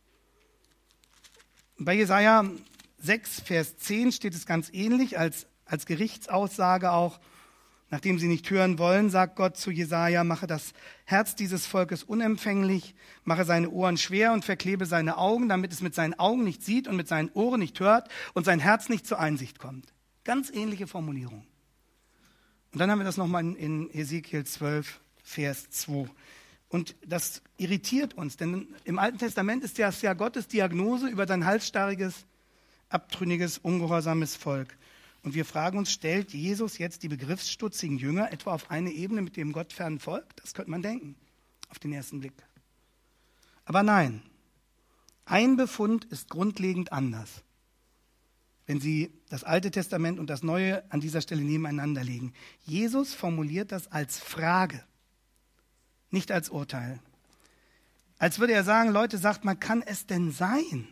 Bei Jesaja sechs, Vers zehn steht es ganz ähnlich, als, als Gerichtsaussage auch. Nachdem sie nicht hören wollen, sagt Gott zu Jesaja, mache das Herz dieses Volkes unempfänglich, mache seine Ohren schwer und verklebe seine Augen, damit es mit seinen Augen nicht sieht und mit seinen Ohren nicht hört und sein Herz nicht zur Einsicht kommt. Ganz ähnliche Formulierung. Und dann haben wir das nochmal in Hesekiel zwölf, Vers zwei. Und das irritiert uns, denn im Alten Testament ist das ja Gottes Diagnose über sein halsstarriges, abtrünniges, ungehorsames Volk. Und wir fragen uns, stellt Jesus jetzt die begriffsstutzigen Jünger etwa auf eine Ebene mit dem gottfernen Volk? Das könnte man denken, auf den ersten Blick. Aber nein, ein Befund ist grundlegend anders, wenn Sie das Alte Testament und das Neue an dieser Stelle nebeneinander legen. Jesus formuliert das als Frage, nicht als Urteil. Als würde er sagen, Leute, sagt mal, kann es denn sein,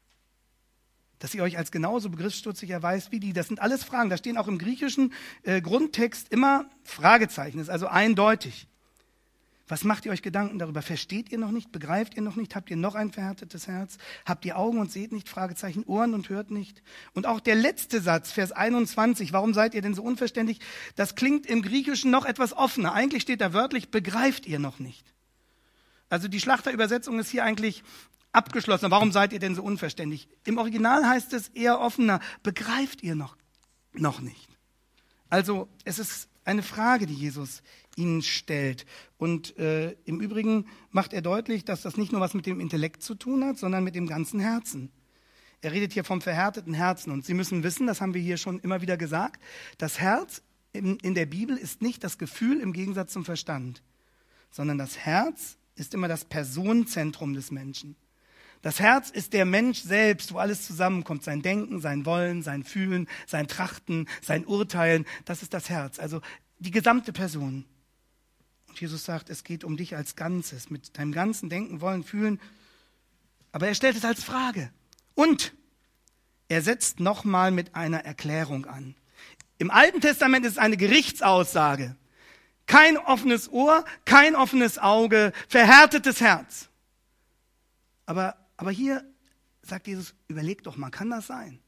dass ihr euch als genauso begriffsstutzig erweist wie die? Das sind alles Fragen. Da stehen auch im griechischen äh, Grundtext immer Fragezeichen. Das ist also eindeutig. Was macht ihr euch Gedanken darüber? Versteht ihr noch nicht? Begreift ihr noch nicht? Habt ihr noch ein verhärtetes Herz? Habt ihr Augen und seht nicht? Fragezeichen, Ohren und hört nicht? Und auch der letzte Satz, Vers einundzwanzig, warum seid ihr denn so unverständlich? Das klingt im Griechischen noch etwas offener. Eigentlich steht da wörtlich, begreift ihr noch nicht? Also die Schlachterübersetzung ist hier eigentlich abgeschlossen. Warum seid ihr denn so unverständlich? Im Original heißt es eher offener, begreift ihr noch, noch nicht? Also es ist eine Frage, die Jesus ihnen stellt. Und äh, im Übrigen macht er deutlich, dass das nicht nur was mit dem Intellekt zu tun hat, sondern mit dem ganzen Herzen. Er redet hier vom verhärteten Herzen. Und Sie müssen wissen, das haben wir hier schon immer wieder gesagt, das Herz in, in der Bibel ist nicht das Gefühl im Gegensatz zum Verstand, sondern das Herz ist immer das Personenzentrum des Menschen. Das Herz ist der Mensch selbst, wo alles zusammenkommt. Sein Denken, sein Wollen, sein Fühlen, sein Trachten, sein Urteilen. Das ist das Herz, also die gesamte Person. Und Jesus sagt, es geht um dich als Ganzes, mit deinem ganzen Denken, Wollen, Fühlen. Aber er stellt es als Frage. Und er setzt nochmal mit einer Erklärung an. Im Alten Testament ist es eine Gerichtsaussage. Kein offenes Ohr, kein offenes Auge, verhärtetes Herz. Aber, aber hier sagt Jesus, überleg doch mal, kann das sein?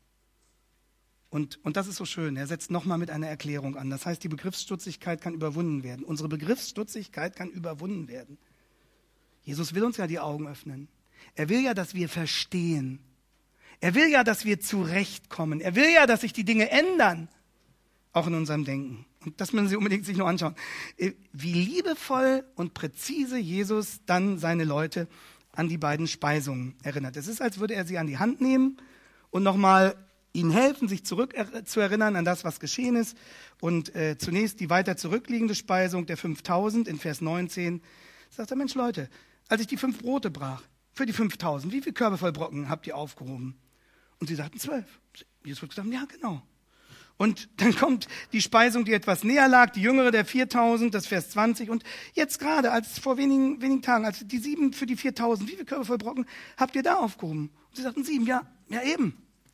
Und, und das ist so schön, er setzt nochmal mit einer Erklärung an. Das heißt, die Begriffsstutzigkeit kann überwunden werden. Unsere Begriffsstutzigkeit kann überwunden werden. Jesus will uns ja die Augen öffnen. Er will ja, dass wir verstehen. Er will ja, dass wir zurechtkommen. Er will ja, dass sich die Dinge ändern, auch in unserem Denken. Und das müssen Sie unbedingt sich nur anschauen. Wie liebevoll und präzise Jesus dann seine Leute an die beiden Speisungen erinnert. Es ist, als würde er sie an die Hand nehmen und nochmal ihnen helfen, sich zurück er- zu erinnern an das, was geschehen ist. Und äh, zunächst die weiter zurückliegende Speisung der fünftausend in Vers neunzehn. Sagt er, Mensch Leute, als ich die fünf Brote brach, für die fünftausend, wie viele Körbe voll Brocken habt ihr aufgehoben? Und sie sagten zwölf. Jesus wird gesagt, ja genau. Und dann kommt die Speisung, die etwas näher lag, die jüngere der viertausend, das Vers zwanzig. Und jetzt gerade, als vor wenigen, wenigen Tagen, als die sieben für die viertausend, wie viele Körbe voll Brocken habt ihr da aufgehoben? Und sie sagten sieben, ja, ja eben.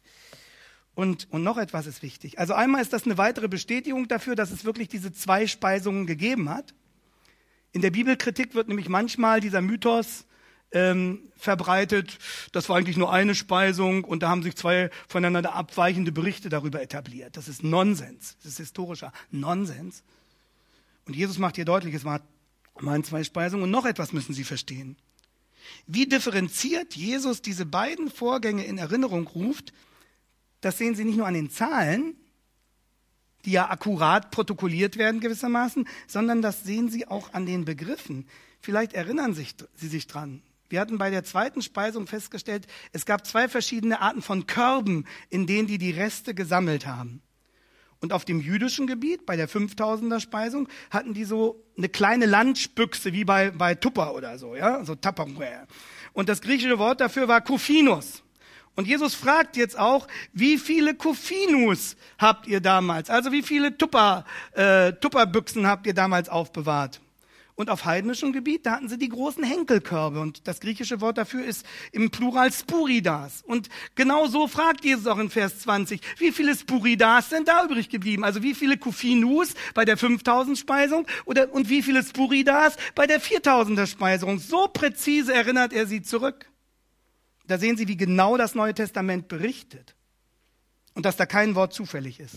Und, und noch etwas ist wichtig. Also einmal ist das eine weitere Bestätigung dafür, dass es wirklich diese zwei Speisungen gegeben hat. In der Bibelkritik wird nämlich manchmal dieser Mythos ähm, verbreitet, das war eigentlich nur eine Speisung und da haben sich zwei voneinander abweichende Berichte darüber etabliert. Das ist Nonsens, das ist historischer Nonsens. Und Jesus macht hier deutlich, es waren zwei Speisungen. Und noch etwas müssen Sie verstehen. Wie differenziert Jesus diese beiden Vorgänge in Erinnerung ruft, das sehen Sie nicht nur an den Zahlen, die ja akkurat protokolliert werden gewissermaßen, sondern das sehen Sie auch an den Begriffen. Vielleicht erinnern sich, Sie sich dran. Wir hatten bei der zweiten Speisung festgestellt, es gab zwei verschiedene Arten von Körben, in denen die die Reste gesammelt haben. Und auf dem jüdischen Gebiet, bei der fünftausender Speisung, hatten die so eine kleine Lunchbüchse, wie bei, bei Tupper oder so, ja, so Tupperware. Und das griechische Wort dafür war Kophinos. Und Jesus fragt jetzt auch, wie viele Kophinus habt ihr damals? Also wie viele Tupper, äh, Tupperbüchsen habt ihr damals aufbewahrt? Und auf heidnischem Gebiet, da hatten sie die großen Henkelkörbe. Und das griechische Wort dafür ist im Plural Spuridas. Und genau so fragt Jesus auch in Vers zwanzig, wie viele Spuridas sind da übrig geblieben? Also wie viele Kophinus bei der fünftausend Speisung oder, und wie viele Spuridas bei der viertausender Speisung? So präzise erinnert er sie zurück. Da sehen Sie, wie genau das Neue Testament berichtet. Und dass da kein Wort zufällig ist.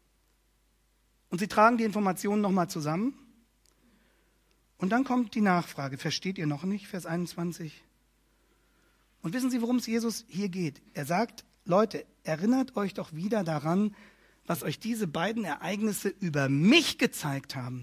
Und Sie tragen die Informationen nochmal zusammen. Und dann kommt die Nachfrage, versteht ihr noch nicht, Vers einundzwanzig? Und wissen Sie, worum es Jesus hier geht? Er sagt, Leute, erinnert euch doch wieder daran, was euch diese beiden Ereignisse über mich gezeigt haben.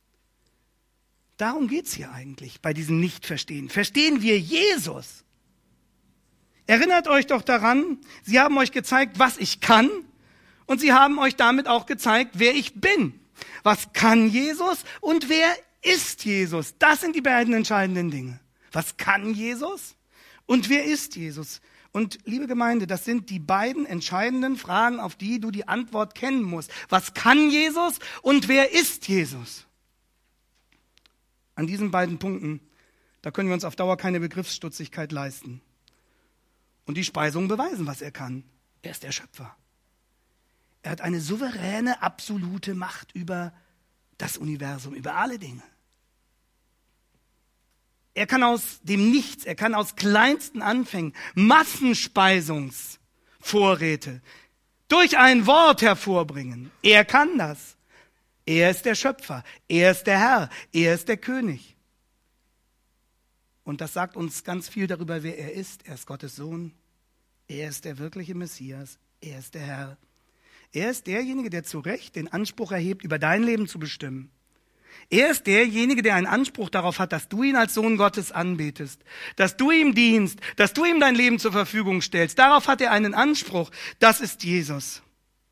Darum geht es hier eigentlich, bei diesem Nichtverstehen. Verstehen wir Jesus? Erinnert euch doch daran, sie haben euch gezeigt, was ich kann, und sie haben euch damit auch gezeigt, wer ich bin. Was kann Jesus und wer ist Jesus? Das sind die beiden entscheidenden Dinge. Was kann Jesus und wer ist Jesus? Und liebe Gemeinde, das sind die beiden entscheidenden Fragen, auf die du die Antwort kennen musst. Was kann Jesus und wer ist Jesus? An diesen beiden Punkten Da können wir uns auf Dauer keine Begriffsstutzigkeit leisten. Und die Speisungen beweisen, was er kann. Er ist der Schöpfer. Er hat eine souveräne, absolute Macht über das Universum, über alle Dinge. Er kann aus dem Nichts, er kann aus kleinsten Anfängen Massenspeisungsvorräte durch ein Wort hervorbringen. Er kann das. Er ist der Schöpfer, er ist der Herr, er ist der König. Und das sagt uns ganz viel darüber, wer er ist. Er ist Gottes Sohn, er ist der wirkliche Messias, er ist der Herr. Er ist derjenige, der zu Recht den Anspruch erhebt, über dein Leben zu bestimmen. Er ist derjenige, der einen Anspruch darauf hat, dass du ihn als Sohn Gottes anbetest, dass du ihm dienst, dass du ihm dein Leben zur Verfügung stellst. Darauf hat er einen Anspruch. Das ist Jesus.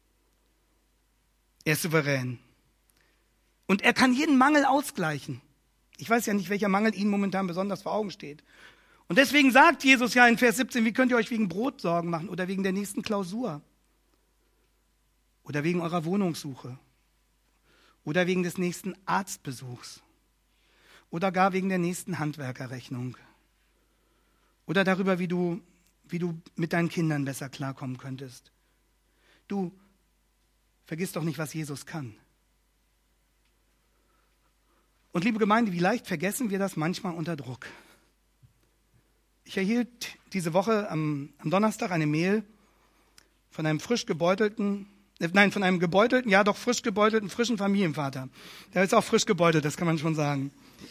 Er ist souverän. Und er kann jeden Mangel ausgleichen. Ich weiß ja nicht, welcher Mangel Ihnen momentan besonders vor Augen steht. Und deswegen sagt Jesus ja in Vers siebzehn, wie könnt ihr euch wegen Brot Sorgen machen oder wegen der nächsten Klausur oder wegen eurer Wohnungssuche oder wegen des nächsten Arztbesuchs oder gar wegen der nächsten Handwerkerrechnung oder darüber, wie du, wie du mit deinen Kindern besser klarkommen könntest. Du, vergiss doch nicht, was Jesus kann. Und liebe Gemeinde, wie leicht vergessen wir das manchmal unter Druck. Ich erhielt diese Woche am, am Donnerstag eine Mail von einem frisch gebeutelten, äh, nein, von einem gebeutelten, ja doch frisch gebeutelten, frischen Familienvater. Der ist auch frisch gebeutelt, das kann man schon sagen.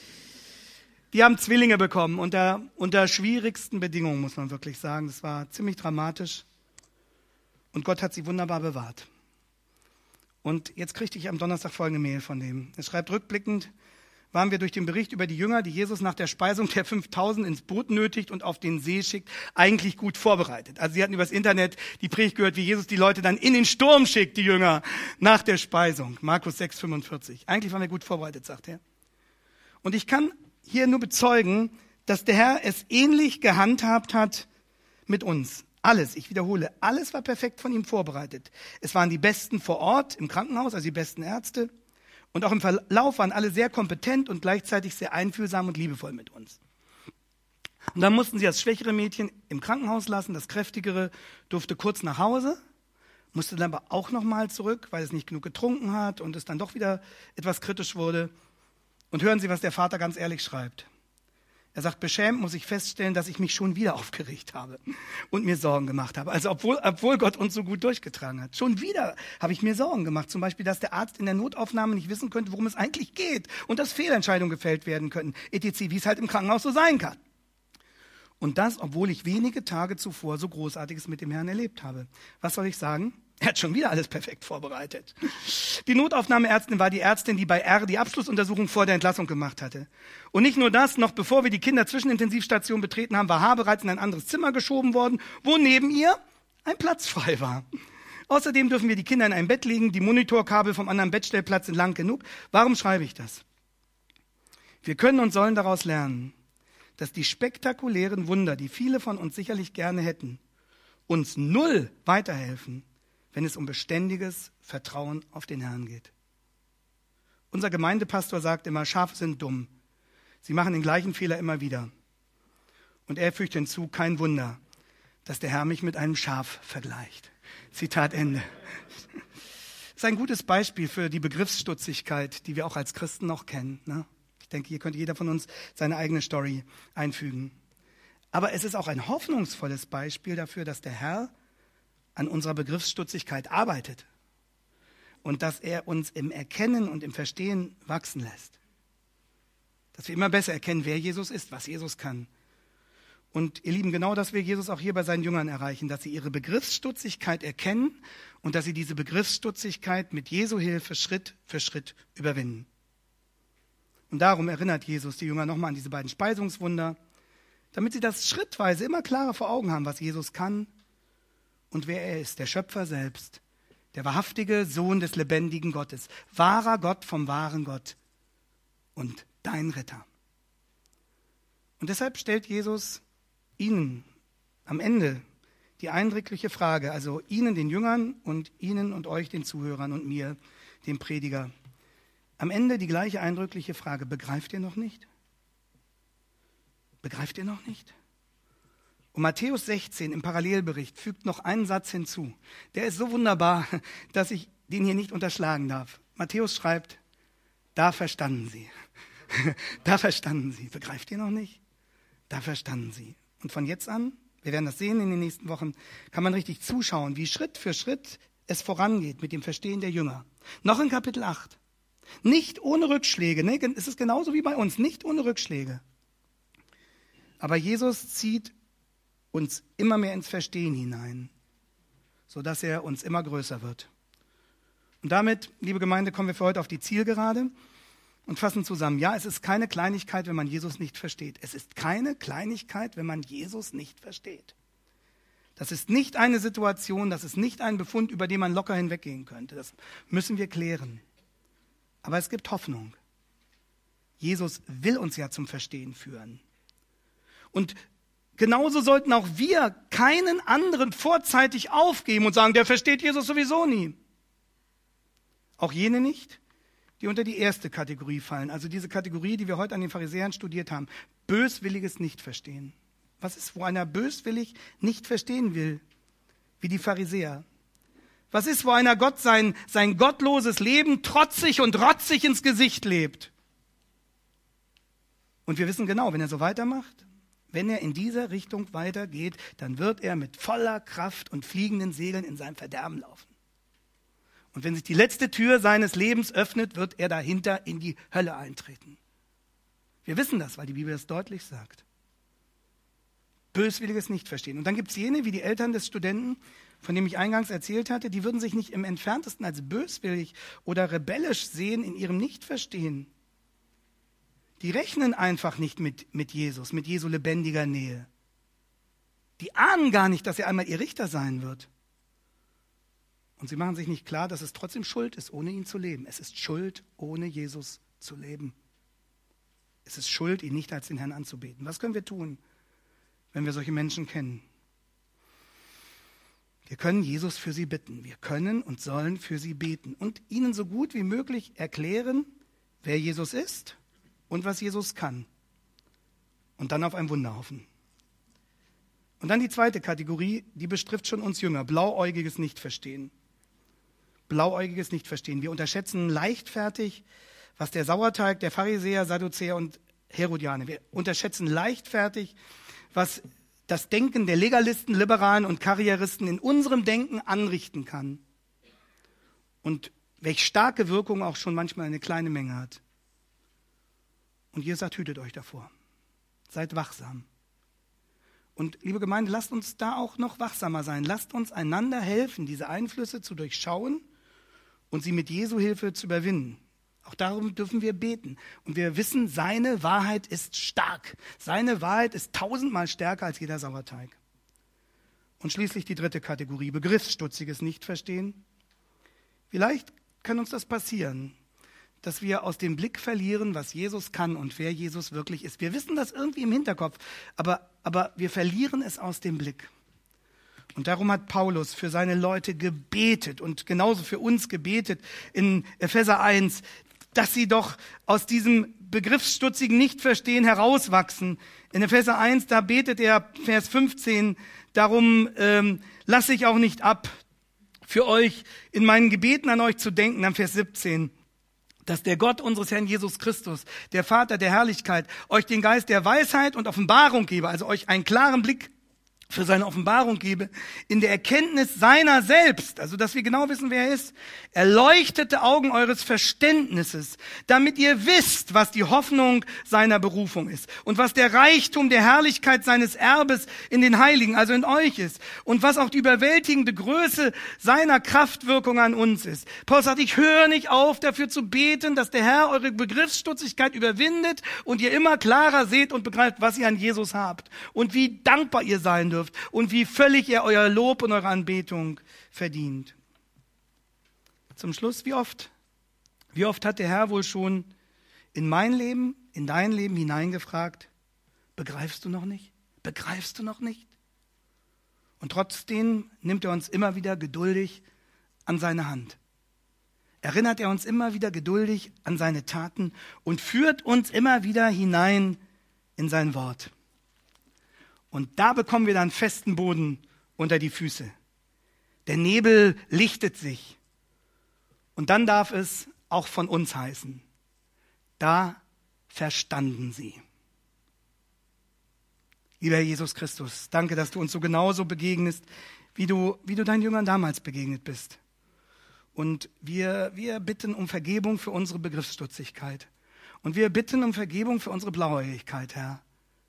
Die haben Zwillinge bekommen unter, unter schwierigsten Bedingungen, muss man wirklich sagen. Das war ziemlich dramatisch. Und Gott hat sie wunderbar bewahrt. Und jetzt kriegte ich am Donnerstag folgende Mail von dem. Er schreibt rückblickend, waren wir durch den Bericht über die Jünger, die Jesus nach der Speisung der fünftausend ins Boot nötigt und auf den See schickt, eigentlich gut vorbereitet. Also sie hatten übers Internet die Predigt gehört, wie Jesus die Leute dann in den Sturm schickt, die Jünger, nach der Speisung. Markus sechs, fünfundvierzig. Eigentlich waren wir gut vorbereitet, sagt er. Und ich kann hier nur bezeugen, dass der Herr es ähnlich gehandhabt hat mit uns. Alles, ich wiederhole, alles war perfekt von ihm vorbereitet. Es waren die Besten vor Ort im Krankenhaus, also die besten Ärzte. Und auch im Verlauf waren alle sehr kompetent und gleichzeitig sehr einfühlsam und liebevoll mit uns. Und dann mussten sie das schwächere Mädchen im Krankenhaus lassen, das kräftigere durfte kurz nach Hause, musste dann aber auch nochmal zurück, weil es nicht genug getrunken hat und es dann doch wieder etwas kritisch wurde. Und hören Sie, was der Vater ganz ehrlich schreibt. Er sagt, beschämt muss ich feststellen, dass ich mich schon wieder aufgeregt habe und mir Sorgen gemacht habe. Also obwohl, obwohl Gott uns so gut durchgetragen hat. Schon wieder habe ich mir Sorgen gemacht. Zum Beispiel, dass der Arzt in der Notaufnahme nicht wissen könnte, worum es eigentlich geht. Und dass Fehlentscheidungen gefällt werden könnten. et cetera, wie es halt im Krankenhaus so sein kann. Und das, obwohl ich wenige Tage zuvor so Großartiges mit dem Herrn erlebt habe. Was soll ich sagen? Er hat schon wieder alles perfekt vorbereitet. Die Notaufnahmeärztin war die Ärztin, die bei R die Abschlussuntersuchung vor der Entlassung gemacht hatte. Und nicht nur das, noch bevor wir die Kinder Zwischenintensivstation betreten haben, war H bereits in ein anderes Zimmer geschoben worden, wo neben ihr ein Platz frei war. Außerdem dürfen wir die Kinder in ein Bett legen, die Monitorkabel vom anderen Bettstellplatz sind lang genug. Warum schreibe ich das? Wir können und sollen daraus lernen, dass die spektakulären Wunder, die viele von uns sicherlich gerne hätten, uns null weiterhelfen, wenn es um beständiges Vertrauen auf den Herrn geht. Unser Gemeindepastor sagt immer, Schafe sind dumm. Sie machen den gleichen Fehler immer wieder. Und er fügt hinzu, kein Wunder, dass der Herr mich mit einem Schaf vergleicht. Zitat Ende. Das ist ein gutes Beispiel für die Begriffsstutzigkeit, die wir auch als Christen noch kennen. Ne? Ich denke, hier könnte jeder von uns seine eigene Story einfügen. Aber es ist auch ein hoffnungsvolles Beispiel dafür, dass der Herr an unserer Begriffsstutzigkeit arbeitet und dass er uns im Erkennen und im Verstehen wachsen lässt. Dass wir immer besser erkennen, wer Jesus ist, was Jesus kann. Und ihr Lieben, genau das will Jesus auch hier bei seinen Jüngern erreichen, dass sie ihre Begriffsstutzigkeit erkennen und dass sie diese Begriffsstutzigkeit mit Jesu Hilfe Schritt für Schritt überwinden. Und darum erinnert Jesus die Jünger nochmal an diese beiden Speisungswunder, damit sie das schrittweise immer klarer vor Augen haben, was Jesus kann und wer er ist, der Schöpfer selbst, der wahrhaftige Sohn des lebendigen Gottes, wahrer Gott vom wahren Gott und dein Retter. Und deshalb stellt Jesus ihnen am Ende die eindrückliche Frage, also ihnen, den Jüngern und ihnen und euch, den Zuhörern und mir, dem Prediger, am Ende die gleiche eindrückliche Frage, begreift ihr noch nicht? Begreift ihr noch nicht? Und Matthäus sechzehn im Parallelbericht fügt noch einen Satz hinzu. Der ist so wunderbar, dass ich den hier nicht unterschlagen darf. Matthäus schreibt, da verstanden sie. Da verstanden sie. Begreift ihr noch nicht? Da verstanden sie. Und von jetzt an, wir werden das sehen in den nächsten Wochen, kann man richtig zuschauen, wie Schritt für Schritt es vorangeht mit dem Verstehen der Jünger. Noch in Kapitel acht. Nicht ohne Rückschläge. Ne? Es ist genauso wie bei uns. Nicht ohne Rückschläge. Aber Jesus zieht uns immer mehr ins Verstehen hinein, sodass er uns immer größer wird. Und damit, liebe Gemeinde, kommen wir für heute auf die Zielgerade und fassen zusammen. Ja, es ist keine Kleinigkeit, wenn man Jesus nicht versteht. Es ist keine Kleinigkeit, wenn man Jesus nicht versteht. Das ist nicht eine Situation, das ist nicht ein Befund, über den man locker hinweggehen könnte. Das müssen wir klären. Aber es gibt Hoffnung. Jesus will uns ja zum Verstehen führen. Und genauso sollten auch wir keinen anderen vorzeitig aufgeben und sagen, der versteht Jesus sowieso nie. Auch jene nicht, die unter die erste Kategorie fallen. Also diese Kategorie, die wir heute an den Pharisäern studiert haben. Böswilliges Nichtverstehen. Was ist, wo einer böswillig nicht verstehen will? Wie die Pharisäer. Was ist, wo einer Gott sein, sein gottloses Leben trotzig und rotzig ins Gesicht lebt? Und wir wissen genau, wenn er so weitermacht, wenn er in dieser Richtung weitergeht, dann wird er mit voller Kraft und fliegenden Segeln in sein Verderben laufen. Und wenn sich die letzte Tür seines Lebens öffnet, wird er dahinter in die Hölle eintreten. Wir wissen das, weil die Bibel das deutlich sagt. Böswilliges Nichtverstehen. Und dann gibt es jene, wie die Eltern des Studenten, von dem ich eingangs erzählt hatte, die würden sich nicht im Entferntesten als böswillig oder rebellisch sehen in ihrem Nichtverstehen. Die rechnen einfach nicht mit, mit Jesus, mit Jesu lebendiger Nähe. Die ahnen gar nicht, dass er einmal ihr Richter sein wird. Und sie machen sich nicht klar, dass es trotzdem Schuld ist, ohne ihn zu leben. Es ist Schuld, ohne Jesus zu leben. Es ist Schuld, ihn nicht als den Herrn anzubeten. Was können wir tun, wenn wir solche Menschen kennen? Wir können Jesus für sie bitten. Wir können und sollen für sie beten und ihnen so gut wie möglich erklären, wer Jesus ist und was Jesus kann. Und dann auf ein Wunder hoffen. Und dann die zweite Kategorie, die betrifft schon uns Jünger. Blauäugiges Nichtverstehen. Blauäugiges Nichtverstehen. Wir unterschätzen leichtfertig, was der Sauerteig der Pharisäer, Sadduzäer und Herodianer. Wir unterschätzen leichtfertig, was das Denken der Legalisten, Liberalen und Karrieristen in unserem Denken anrichten kann. Und welch starke Wirkung auch schon manchmal eine kleine Menge hat. Und Jesus sagt, hütet euch davor. Seid wachsam. Und liebe Gemeinde, lasst uns da auch noch wachsamer sein. Lasst uns einander helfen, diese Einflüsse zu durchschauen und sie mit Jesu Hilfe zu überwinden. Auch darum dürfen wir beten. Und wir wissen, seine Wahrheit ist stark. Seine Wahrheit ist tausendmal stärker als jeder Sauerteig. Und schließlich die dritte Kategorie, begriffsstutziges Nichtverstehen. Vielleicht kann uns das passieren, dass wir aus dem Blick verlieren, was Jesus kann und wer Jesus wirklich ist. Wir wissen das irgendwie im Hinterkopf, aber, aber wir verlieren es aus dem Blick. Und darum hat Paulus für seine Leute gebetet und genauso für uns gebetet in Epheser eins, dass sie doch aus diesem begriffsstutzigen Nichtverstehen herauswachsen. In Epheser eins, da betet er, Vers fünfzehn, darum ähm, lasse ich auch nicht ab, für euch in meinen Gebeten an euch zu denken, dann Vers siebzehn. Dass der Gott unseres Herrn Jesus Christus, der Vater der Herrlichkeit, euch den Geist der Weisheit und Offenbarung gebe, also euch einen klaren Blick für seine Offenbarung gebe, in der Erkenntnis seiner selbst, also dass wir genau wissen, wer er ist, erleuchtete Augen eures Verständnisses, damit ihr wisst, was die Hoffnung seiner Berufung ist und was der Reichtum der Herrlichkeit seines Erbes in den Heiligen, also in euch ist und was auch die überwältigende Größe seiner Kraftwirkung an uns ist. Paulus sagt, ich höre nicht auf, dafür zu beten, dass der Herr eure Begriffsstutzigkeit überwindet und ihr immer klarer seht und begreift, was ihr an Jesus habt und wie dankbar ihr sein dürft. Und wie völlig ihr euer Lob und eure Anbetung verdient. Zum Schluss, wie oft? Wie oft hat der Herr wohl schon in mein Leben, in dein Leben hineingefragt, begreifst du noch nicht? Begreifst du noch nicht? Und trotzdem nimmt er uns immer wieder geduldig an seine Hand. Erinnert er uns immer wieder geduldig an seine Taten und führt uns immer wieder hinein in sein Wort. Und da bekommen wir dann festen Boden unter die Füße. Der Nebel lichtet sich. Und dann darf es auch von uns heißen: Da verstanden sie. Lieber Herr Jesus Christus, danke, dass du uns so genauso begegnest, wie du, wie du deinen Jüngern damals begegnet bist. Und wir, wir bitten um Vergebung für unsere Begriffsstutzigkeit. Und wir bitten um Vergebung für unsere Blauäugigkeit, Herr.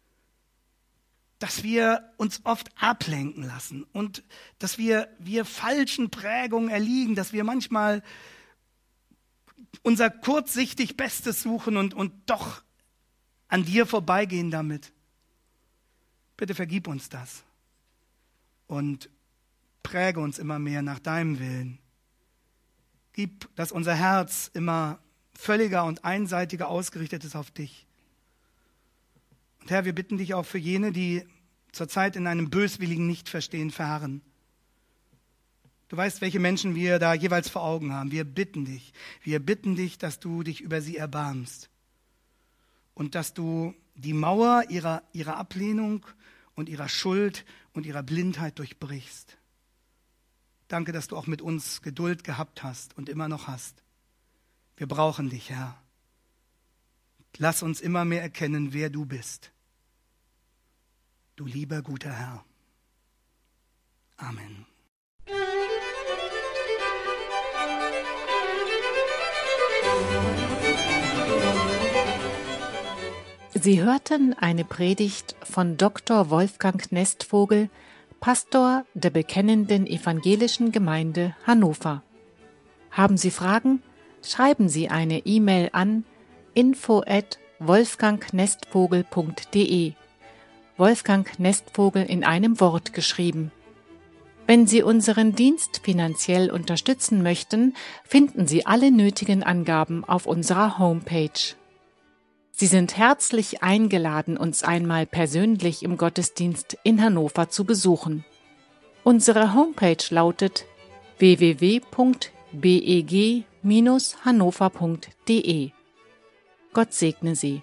Dass wir uns oft ablenken lassen und dass wir, wir falschen Prägungen erliegen, dass wir manchmal unser kurzsichtig Bestes suchen und, und doch an dir vorbeigehen damit. Bitte vergib uns das und präge uns immer mehr nach deinem Willen. Gib, dass unser Herz immer völliger und einseitiger ausgerichtet ist auf dich. Und Herr, wir bitten dich auch für jene, die zurzeit in einem böswilligen Nichtverstehen verharren. Du weißt, welche Menschen wir da jeweils vor Augen haben. Wir bitten dich, wir bitten dich, dass du dich über sie erbarmst und dass du die Mauer ihrer, ihrer Ablehnung und ihrer Schuld und ihrer Blindheit durchbrichst. Danke, dass du auch mit uns Geduld gehabt hast und immer noch hast. Wir brauchen dich, Herr. Lass uns immer mehr erkennen, wer du bist. Du lieber, guter Herr. Amen. Sie hörten eine Predigt von Doktor Wolfgang Nestvogel, Pastor der Bekennenden Evangelischen Gemeinde Hannover. Haben Sie Fragen? Schreiben Sie eine E-Mail an info at wolfgangnestvogel punkt de. Wolfgang Nestvogel in einem Wort geschrieben. Wenn Sie unseren Dienst finanziell unterstützen möchten, finden Sie alle nötigen Angaben auf unserer Homepage. Sie sind herzlich eingeladen, uns einmal persönlich im Gottesdienst in Hannover zu besuchen. Unsere Homepage lautet w w w punkt b e g Bindestrich hannover punkt de. Gott segne Sie.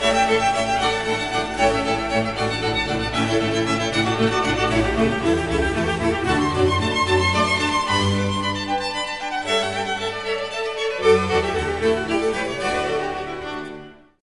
Musik